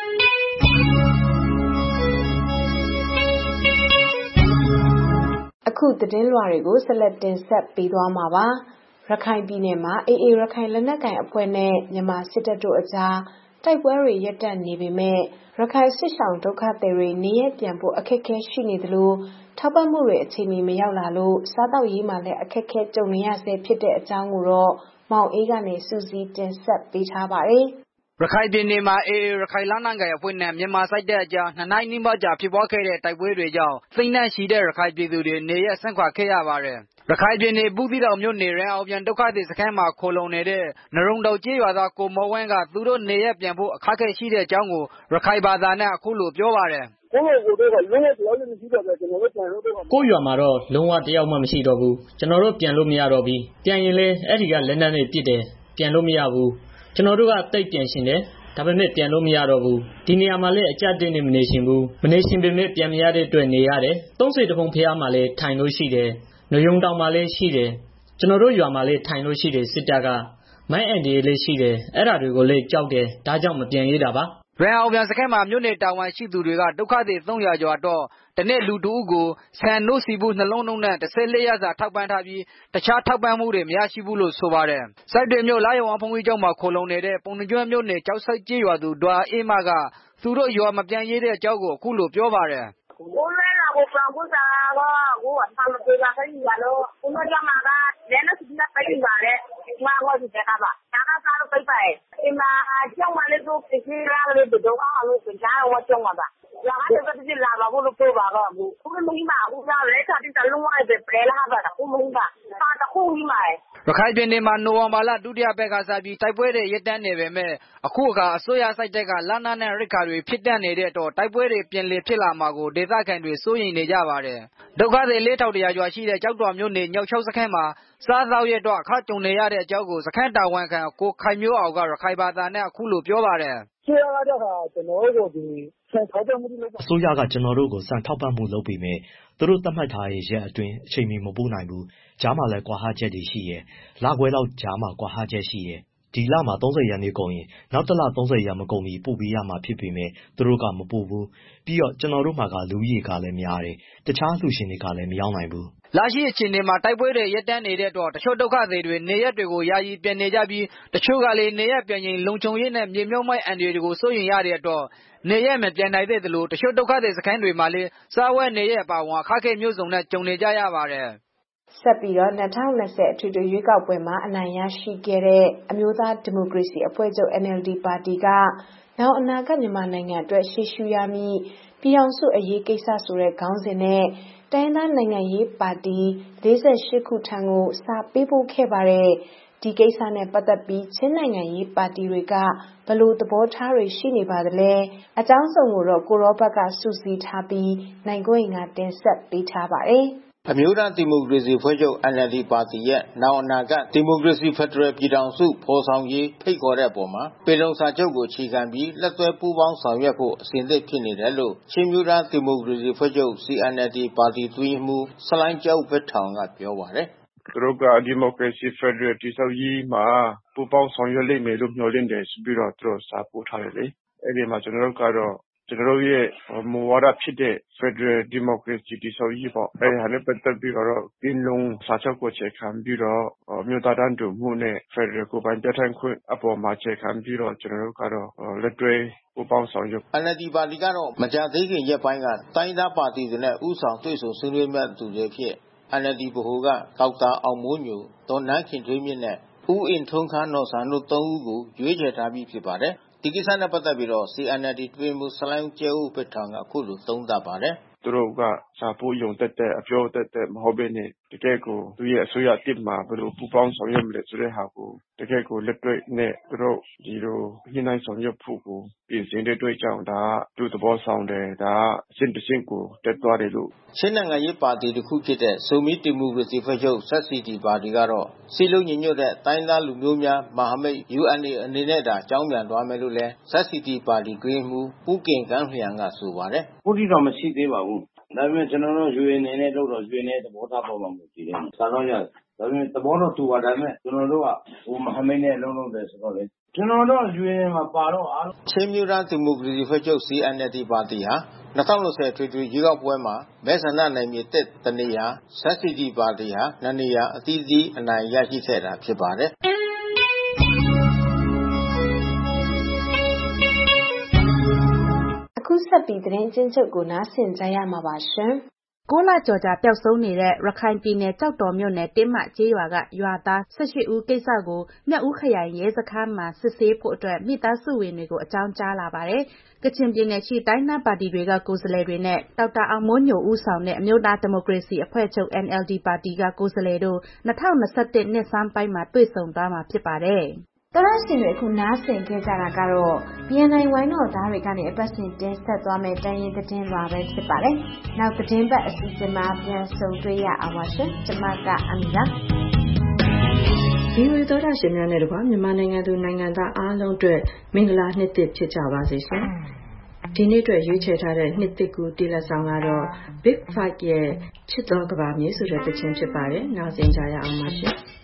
အခုသတင်းလွှာတွေကိုဆက်လက်တင်ဆက်ပေးသွားမှာပါ။ရခိုင်ပြည်နယ်မှာ AA ရခိုင်လက်နက်ကိုင်အဖွဲ့နဲ့မြန်မာစစ်တပ်တို့အကြားတိုက်ပွဲတွေရပ်တန့်နေပေမဲ့ရခိုင်စစ်ရှောင်ဒုက္ခသည်တွေနေရပ်ပြန်ဖို့အခက်အခဲရှိနေသလိုထောက်ပံ့မှုတွေအချိန်မီမရောက်လာလို့စားတောက်ရေးမှာလည်းအခက်အခဲကြုံနေရဆဲဖြစ်တဲ့အကြောင်းကိုတော့မောင်အေးကနေစူးစီးတင်ဆက်ပေးထားပါတယ်။ရခိုင်ပြည်နယ်မှာ AA ရခိုင်လက်နက်ကိုင်အဖွဲ့နဲ့မြန်မာစစ်တပ်အကြား2နှစ်နီးပါးကြာဖြစ်ပွားခဲ့တဲ့တိုက်ပွဲတွေကြောင့်သိန်းနဲ့ချီတဲ့ရခိုင်ပြည်သူတွေနေရပ်စွန့်ခွာခဲ့ရပါတယ်။ရခိုင်ပြည်နယ်ဘူးသီးတောင်မြို့နယ်ရန်အောင်ပြန်ဒုက္ခသည်စခန်းမှာခိုလုံနေတဲ့နရုံတောင်ကျေးရွာသားကိုမော်ဝင်းကသူတို့နေရပ်ပြန်ဖို့အခက်အခဲရှိတဲ့အကြောင်းကိုရခိုင်ဘာသာနဲ့အခုလိုပြောပါတယ်။ကိုယ့်ရွာမှာတော့လုံးဝတယောက်မှမရှိတော့ဘူးကျွန်တော်တို့ပြန်လို့မရတော့ဘူးပြန်ရင်လည်းအဲ့ဒီကလက်နက်နဲ့ပစ်တယ်ပြန်လို့မရဘူးကျွန်တော်တို့ကတိတ်ပြန်ရှင်တယ်ဒါပေမဲ့ပြန်လို့မရတော့ဘူးဒီနေရာမှာလည်းအကြက်တင်းနေမနေရှင်ဘူးမနေရှင်ပေမဲ့ပြန်မရတဲ့အတွက်နေရတယ်30တပုံဖျားမှာလည်းထိုင်လို့ရှိတယ်နယုံတောင်မှာလည်းရှိတယ်ကျွန်တော်တို့ရွာမှာလည်းထိုင်လို့ရှိတယ်စစ်တပ်ကမိုင်းအန်ဒီလေးရှိတယ်အဲ့ဒါတွေကိုလည်းကြောက်တယ်ဒါကြောင့်မပြန်ရတာပါရန်အောင်ပြန်စခန်းမှာမြို့နယ်တာဝန်ရှိသူတွေကဒုက္ခသည်300ကျော်တော့တနေ့လူတဦးကိုဆန်နို့စီဘူးနှလုံးလုံးနဲ့14ရက်စာထောက်ပံ့ထားပြီးတခြားထောက်ပံ့မှုတွေမရရှိဘူးလို့ဆိုပါတယ်။စိုက်တွေမြို့လာရုံအောင်ဖုန်ကြီးကျောင်းမှာခိုလုံနေတဲ့ပုံနှကျွမ်းမြို့နယ်ကျောက်ဆိပ်ကျေးရွာသူဒေါ်အေးမကသူတို့ရွာမပြန်ရတဲ့အကြောင်းကိုအခုလိုပြောပါတယ်။ကိုလည်းလာကိုပြန်ဖို့စားတော့ကိုအဆမ်းမပြေပါခဲ့ရလို့ကိုတို့ကြမှာကလည်းနဲ့စစ်တပ်ပဲပါတယ်ငါ့ကိုဒီကပါဒါကစားလို့ပြိပါတယ်အိမ်မှာကြောက်မှလည်းသူဖြစ်စီလာလို့ဒုက္ခအောင်လို့ကြားတော့ကြောက်မှာပါလာတဲ့ပတ်တိလာပါဘူးလို့ပြောပါတော့ဘူးမင်းမဦးသားလည်းတာတိတလုံးဝပဲပလဲလာပါတော့မင်းပါတာတခုကြီးမှာရခိုင်ပြည်နယ်မှာနိုဝင်ဘာလဒုတိယပတ်ကစပြီးတိုက်ပွဲတွေရပ်တန့်နေပေမဲ့အခုအခါအစိုးရစိုက်တက်ကလက်နက်နဲ့ရိက္ခာတွေဖြစ်တန့်နေတဲ့တော့တိုက်ပွဲတွေပြန်လည်ဖြစ်လာမှာကိုဒေသခံတွေစိုးရိမ်နေကြပါတယ်။ဒုက္ခသည်4100ကျော်ရှိတဲ့ကျောက်တော်မြို့နယ်ညောက်ချောက်စခန်းမှာစားသောက်ရတော့အခက်ကြုံနေရတဲ့အကြောင်းကိုစခန်းတာဝန်ခံကိုခိုင်မျိုးအောင်ကရခိုင်ဘာသာနဲ့အခုလိုပြောပါတယ်။အစိုးရကတော့ကျွန်တော်တို့ကိုဆန်ထောက်ပံ့မှုလုပ်အစိုးရကကျွန်တော်တို့ကိုဆန်ထောက်ပံ့မှုလုပ်ပေမဲ့သူတို့သတ်မှတ်ထားတဲ့ရက်အတွင်းအချိန်မီမပို့နိုင်ဘူး။ကြားမှာလည်းကွာဟချက်တွေရှိရယ်။လခွဲလောက်ကြားမှာကွာဟချက်ရှိရယ်။ဒီလမှာ30ရက်နေ့ကုန်ရင်နောက်တစ်လ30ရက်မကုန်မီပို့ပေးရမှာဖြစ်ပေမဲ့သူတို့ကမပို့ဘူး။ပြီးတော့ကျွန်တော်တို့မှာကလူကြီးကလည်းများတယ်။တခြားလူရှင်တွေကလည်းမရောက်နိုင်ဘူး။လာရှိအခြေအနေမှာတိုက်ပွဲတွေရပ်တန့်နေတဲ့တော့တချို့ဒုက္ခသည်တွေနေရက်တွေကိုယာယီပြန်နေကြပြီးတချို့ကလည်းနေရက်ပြန်ရင်လုံခြုံရေးနဲ့မြေမြုပ်မိုက်အန်တွေကိုစိုးရိမ်ရတဲ့တော့နေရက်မပြန်နိုင်တဲ့သလိုတချို့ဒုက္ခသည်စခန်းတွေမှာလည်းစားဝတ်နေရက်ပါဝင်အခက်အခဲမျိုးစုံနဲ့ကြုံနေကြရပါတယ်။ဆက်ပြီးတော့2020အထွေထွေရွေးကောက်ပွဲမှာအနိုင်ရရှိခဲ့တဲ့အမျိုးသားဒီမိုကရေစီအဖွဲ့ချုပ် NLD ပါတီကနောက်အနာဂတ်မြန်မာနိုင်ငံအတွက်ရှေ့ရှုရမည့်ပြည်ထောင်စုအရေးကိစ္စဆိုတဲ့ခေါင်းစဉ်နဲ့တိုင်းသားနိုင်ငံရေးပါတီ48ခုထံကိုစာပေးပို့ခဲ့ပါတယ်။ဒီကိစ္စနဲ့ပတ်သက်ပြီးချင်းနိုင်ငံရေးပါတီတွေကဘယ်လိုသဘောထားတွေရှိနေပါသလဲ။အကြောင်းစုံကိုတော့ကိုရောဘတ်ကစုစည်းထားပြီးနိုင်ကွင်းကတင်ဆက်ပေးထားပါတယ်။အမျိုးသားဒီမိုကရေစီဖွဲ့ချုပ် NLD ပါတီရဲ့နောက်အနာဂတ်ဒီမိုကရေစီဖက်ဒရယ်ပြည်ထောင်စုဖော်ဆောင်ရေးဖိတ်ခေါ်တဲ့အပေါ်မှာပေလုံစာချုပ်ကိုအခြေခံပြီးလက်တွဲပူးပေါင်းဆောင်ရွက်ဖို့အစဉ်သင့်ဖြစ်နေတယ်လို့ချင်းမျိုးသားဒီမိုကရေစီဖွဲ့ချုပ် CNLD ပါတီတွင်းမှုဆလိုင်းကျောက်ဘက်ထောင်ကပြောပါတယ်။သူတို့ကဒီမိုကရေစီဖက်ဒရယ်တည်ဆောက်ရေးမှာပူးပေါင်းဆောင်ရွက်လိမ့်မယ်လို့မျှော်လင့်တယ်ဆိုပြီးတော့သူတို့စာပို့ထားတယ်လေ။အဲ့ဒီမှာကျွန်တော်တို့ကတော့ကျွန်တော်တို့ရဲ့မူဝါဒဖြစ်တဲ့ Federal Democracy တည်ဆောက်ရေးပေါ့အဲ့ဒါနဲ့ပတ်သက်ပြီးတော့ပင်လုံစာချုပ်ကိုအခြေခံပြီးတော့မြို့သားတန်းတူမှုနဲ့ Federal ကိုပိုင်ပြဋ္ဌာန်းခွင့်အပေါ်မှာအခြေခံပြီးတော့ကျွန်တော်တို့ကတော့လက်တွဲပူးပေါင်းဆောင်ရွက် NLD ပါတီကတော့မကြာသေးခင်ရက်ပိုင်းကတိုင်းသားပါတီတွေနဲ့ဥဆောင်တွေ့ဆုံဆွေးနွေးမဲ့သူတွေဖြစ် NLD ဗဟိုကဒေါက်တာအောင်မိုးညိုဒေါ်နန်းခင်ထွေးမြင့်နဲ့ဦးအင်ထုံးခန်းနော်ဆန်တို့3ဦးကိုရွေးချယ်ထားပြီးဖြစ်ပါတယ်ဒီကိစ္စနဲ့ပတ်သက်ပြီးတော့ CNLD တွင်မှုဆလိုင်းကျဲဦးဘက်ထောင်ကအခုလိုသုံးသပ်ပါတယ်သူတို့ကစာပို့ယုံတက်တဲ့အပြောတက်မဟုတ်ဘဲနဲ့တကယ်ကိုသူရဲ့အစိုးရတစ်မှာဘယ်လိုပူပေါင်းဆောင်ရွက်မလဲဆိုတဲ့ဟာကိုတကယ်ကိုလက်တွေ့နဲ့သူတို့ဒီလိုညှိနှိုင်းဆောင်ရွက်ဖို့ကိုပြင်ဆင်တဲ့အတွက်ကြောင့်ဒါသူ့သဘောဆောင်တယ်ဒါအရှင်းတရှင်းကိုတက်သွားတယ်လို့ချင်းနိုင်ငံရေးပါတီတစ်ခုဖြစ်တဲ့ဆိုမီဒီမိုကရေစီဖွဲ့ချုပ် ZCD ပါတီကတော့စီလုံးညီညွတ်တဲ့တိုင်းသားလူမျိုးများမဟာမိတ် UNA အနေနဲ့ဒါကြောင်းပြန်သွားမယ်လို့လဲ ZCD ပါတီတွင်းမှုဦးကင်ကန်းလျံကဆိုပါတယ်ခုထိတော့မရှိသေးပါဘူးဒါပေမဲ့ကျွန်တော်တို့ရွေနေနဲ့လို့တော့ရွေနေသဘောထားပေါ်မှာမူတည်တယ်။စာတော့ရဒါပေမဲ့သဘောတော့တူပါဒါပေမဲ့ကျွန်တော်တို့ကမဟာမိတ်နဲ့လုံးလုံးတယ်ဆိုတော့လေကျွန်တော်တို့ရွေနေမှာပါတော့အားလုံးချင်းမျိုးသားဒီမိုကရေစီဖွဲ့ချုပ် CNLD ပါတီဟာ2020ထွေထွေရွေးကောက်ပွဲမှာမဲဆန္ဒနယ်မြေတစ်တနေရာ ZCD ပါတီဟာ2နေရာအသီးသီးအနိုင်ရရှိခဲ့တာဖြစ်ပါတယ်အခုဆက်ပြီးသတင်းကျဉ်းချုပ်ကိုနားဆင်ကြရမှာပါရှင် 6လကျော်ကြာပျောက်ဆုံးနေတဲ့ရခိုင်ပြည်နယ်ကျောက်တော်မြို့နယ်တင်းမကျေးရွာကရွာသား18ဦးကိစ္စကိုမြောက်ဦးခရိုင်ရဲစခန်းမှာစစ်ဆေးဖို့အတွက်မိသားစုဝင်တွေကိုအကြောင်းကြားလာပါတယ်။ကချင်ပြည်နယ်ရှိတိုင်းသားပါတီတွေကကိုယ်စားလှယ်တွေနဲ့ဒေါက်တာအောင်မိုးညိုဦးဆောင်တဲ့အမျိုးသားဒီမိုကရေစီအဖွဲ့ချုပ် NLD ပါတီကကိုယ်စားလှယ်တို့2021နှစ်ဆန်းပိုင်းမှာတွေ့ဆုံသွားမှာဖြစ်ပါတယ်။တော်ရရှင်တွေအခုနားဆင်ခဲ့ကြတာကတော့ BNI ဝိုင်းတော်သားတွေကနေအပတ်စဉ်တင်ဆက်သွားမယ့်တိုင်းရင်းသတင်းလွှာပဲဖြစ်ပါတယ်။နောက်သတင်းပတ်အစီအစဉ်မှာပြန်ဆုံတွေ့ရအောင်ပါရှင်။ကျွန်မကအမီလာ။ဒီလိုတော်ရရှင်များနဲ့တကွာမြန်မာနိုင်ငံသူနိုင်ငံသားအားလုံးအတွက်မင်္ဂလာနှစ်သစ်ဖြစ်ကြပါစေရှင်။ဒီနေ့အတွက်ရွေးချယ်ထားတဲ့နှစ်သစ်ကူတီလက်ဆောင်ကတော့ Big Five ရဲ့ချစ်တော်ကဘာမြေဆိုတဲ့သချင်းဖြစ်ပါတယ်။နားဆင်ကြရအောင်ပါရှင်။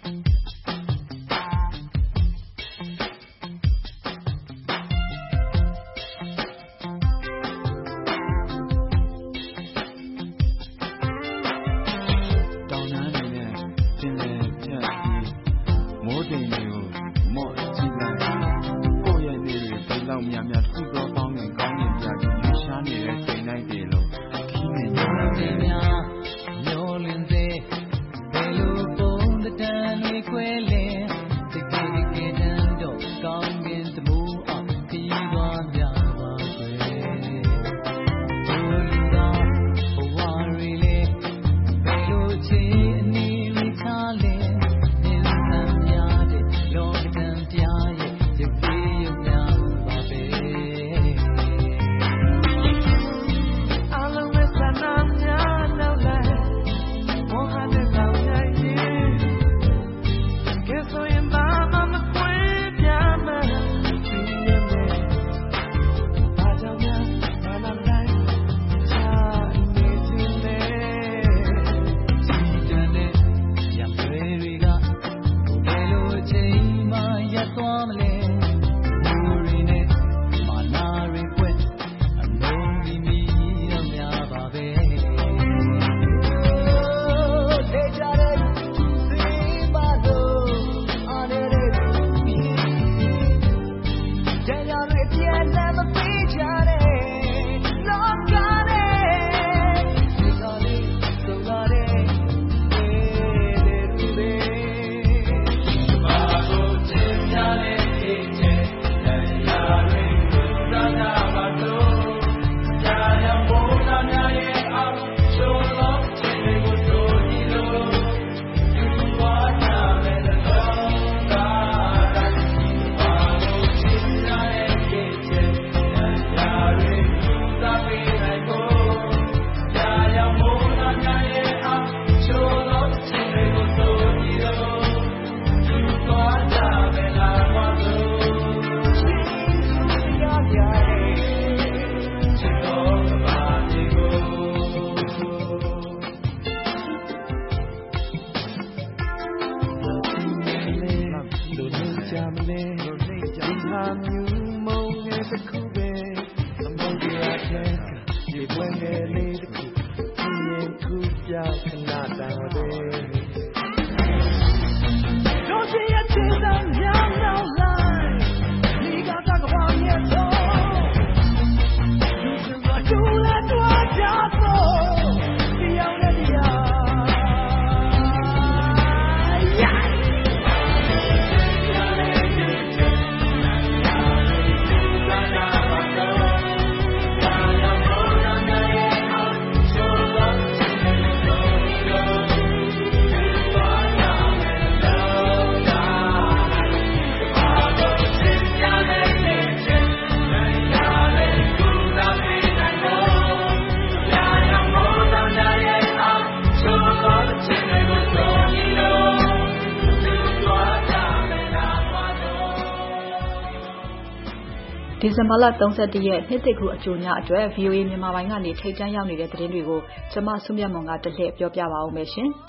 ဒီဇင်ဘာလ31ရက်နှစ်သစ်ကူအကြိုညအတွက် VOA မြန်မာပိုင်းကနေထိပ်တန်းရောက်နေတဲ့သတင်းတွေကိုကျွန်မစုမြတ်မွန်ကတလှည့်ပြောပြပါဦးမယ်ရှင်။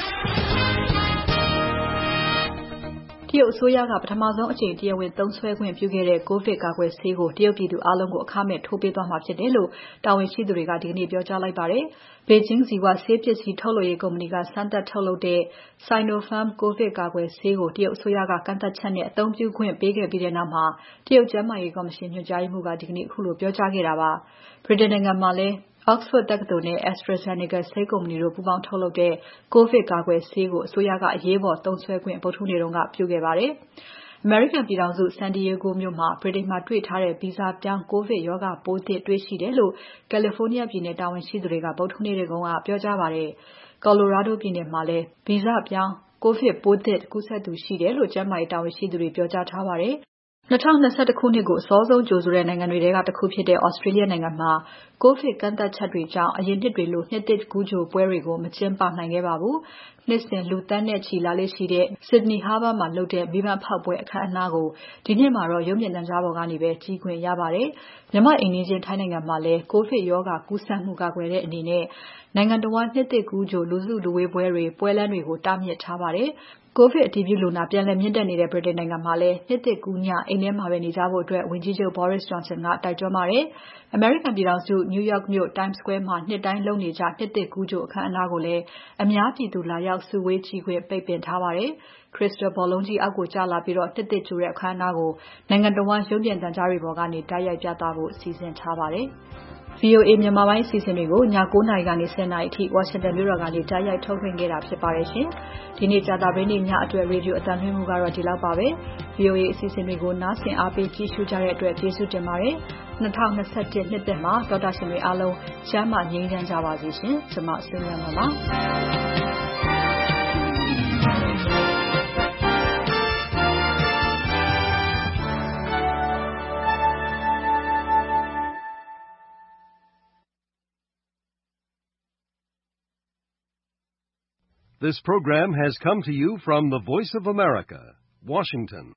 တရုတ်အစိုးရကပထမဆုံးအကြိမ်တရားဝင်သုံးစွဲခွင့်ပြုခဲ့တဲ့ကိုဗစ်ကာကွယ်ဆေးကိုတရုတ်ပြည်သူအလုံးကိုအခမဲ့ထိုးပေးသွားမှာဖြစ်တယ်လို့တာဝန်ရှိသူတွေကဒီကနေ့ပြောကြားလိုက်ပါတယ်။ဘေကျင်းဇီဝဆေးပစ္စည်းထုတ်လုပ်ရေးကုမ္ပဏီကစမ်းသပ်ထုတ်လုပ်တဲ့ Sinopharm ကိုဗစ်ကာကွယ်ဆေးကိုတရုတ်အစိုးရကကန့်သတ်ချက်နဲ့အသုံးပြုခွင့်ပေးခဲ့ပြီးတဲ့နောက်မှာတရုတ်ကျန်းမာရေးကော်မရှင်ညွှန်ကြားရေးမှူးကဒီကနေ့အခုလိုပြောကြားခဲ့တာပါ။ ဗြိတိန်နိုင်ငံမှာလည်းOxford တက္ကသိုလ်နဲ့ AstraZeneca ဆေးကုမ္ပဏီတို့ပူးပေါင်းထုတ်လုပ်တဲ့ကိုဗစ်ကာကွယ်ဆေးကိုအစိုးရကအရေးပေါ်သုံးစွဲခွင့်ဗုဒ္ဓဟူးနေ့ကပြုခဲ့ပါတယ်။ အမေရိကန်ပြည်ထောင်စု San Diego မြို့မှာဗြိတိန်မှာတွေ့ထားတဲ့ဗီဇပြောင်းကိုဗစ်ရောဂါပိုးသစ်တွေ့ရှိတယ်လို့ California ပြည်နယ်တာဝန်ရှိသူတွေကဗုဒ္ဓဟူးနေ့ကပြောကြားပါတယ်။ Colorado ပြည်နယ်မှာလည်းဗီဇပြောင်းကိုဗစ်ပိုးသစ်ကူးစက်သူရှိတယ်လို့ကျန်းမာရေးတာဝန်ရှိသူတွေပြောကြားထားပါတယ်။ 2021 ခုနှစ်ကိုအစောဆုံးကြိုဆိုတဲ့နိုင်ငံတွေထဲကတခုဖြစ်တဲ့ Australia နိုင်ငံမှာကိုဗစ်ကန့်သတ်ချက်တွေကြောင့်အရင်နှစ်တွေလိုနှစ်သစ်ကူးကြိုပွဲတွေကိုမကျင်းပနိုင်ခဲ့ပါဘူး။နှစ်စဉ်လူသန်းနဲ့ချီလာလေ့ရှိတဲ့ Sydney Harbour မှာလုပ်တဲ့မီးပန်းဖောက်ပွဲအခမ်းအနားကိုဒီနှစ်မှာတော့ရုပ်မြင်သံကြားပေါ်ကနေပဲကြည့်ခွင့်ရပါတယ်။မြန်မာ့အိမ်နီးချင်းထိုင်းနိုင်ငံမှာလည်းကိုဗစ်ရောဂါကူးစက်မှုကာကွယ်တဲ့အနေနဲ့နိုင်ငံတော်ဝန်နှစ်သစ်ကူးကြိုလူစုလူဝေးပွဲတွေပွဲလမ်းတွေကိုတားမြစ်ထားပါတယ်။ ကိုဗစ်အတည်ပြုလူနာပြန်လည်မြင့်တက်နေတဲ့ဗြိတိန်နိုင်ငံမှာလည်းနှစ်သစ်ကူးညအိမ်ထဲမှာပဲနေကြဖို့ဝန်ကြီးချုပ် Boris Johnson ကတိုက်တွန်းပါတယ်။ အမေရိကန်ပြည်ထောင်စု New York မြို့ Times Square မှာနှစ်တိုင်းလုပ်နေကြနှစ်သစ်ကူးကြိုအခမ်းအနားကိုလည်းအများပြည်သူလာရောက်စုဝေးကြည့်ခွင့်ပိတ်ပင်ထားပါတယ်။ Crystal ဘောလုံးကြီးအောက်ကိုကျလာပြီးနှစ်သစ်ကြိုတဲ့အခမ်းအနားကိုနိုင်ငံတော်ဝန်ရုပ်မြင်သံကြားတွေပေါ်ကနေတိုက်ရိုက်ပြသဖို့စီစဉ်ထားပါတယ်။ VOA မြန်မာပိုင်းအစီအစဉ်တွေကိုည 9 နာရီကနေ 10 နာရီအထိဝါရှင်တန်မြို့တော်ကနေတိုက်ရိုက်ထုတ်လွှင့်ခဲ့တာဖြစ်ပါတယ်ရှင်။ဒီနေ့ကြာသပတေးနေ့ညအတွက်ရေဒီယိုအသံလွှင့်မှုကတော့ဒီလောက်ပါပဲ။ VOA အစီအစဉ်တွေကိုနားဆင်အားပေးကြည့်ရှုကြတဲ့အတွက်ကျေးဇူးတင်ပါတယ်။2021နှစ်သစ်မှာသောတာရှင်တွေအားလုံးကျန်းမာငြိမ်းချမ်းကြပါစေရှင်။ကျွန်မဆွေးနွေးမှာပါ။ This program has come to you from the Voice of America, Washington.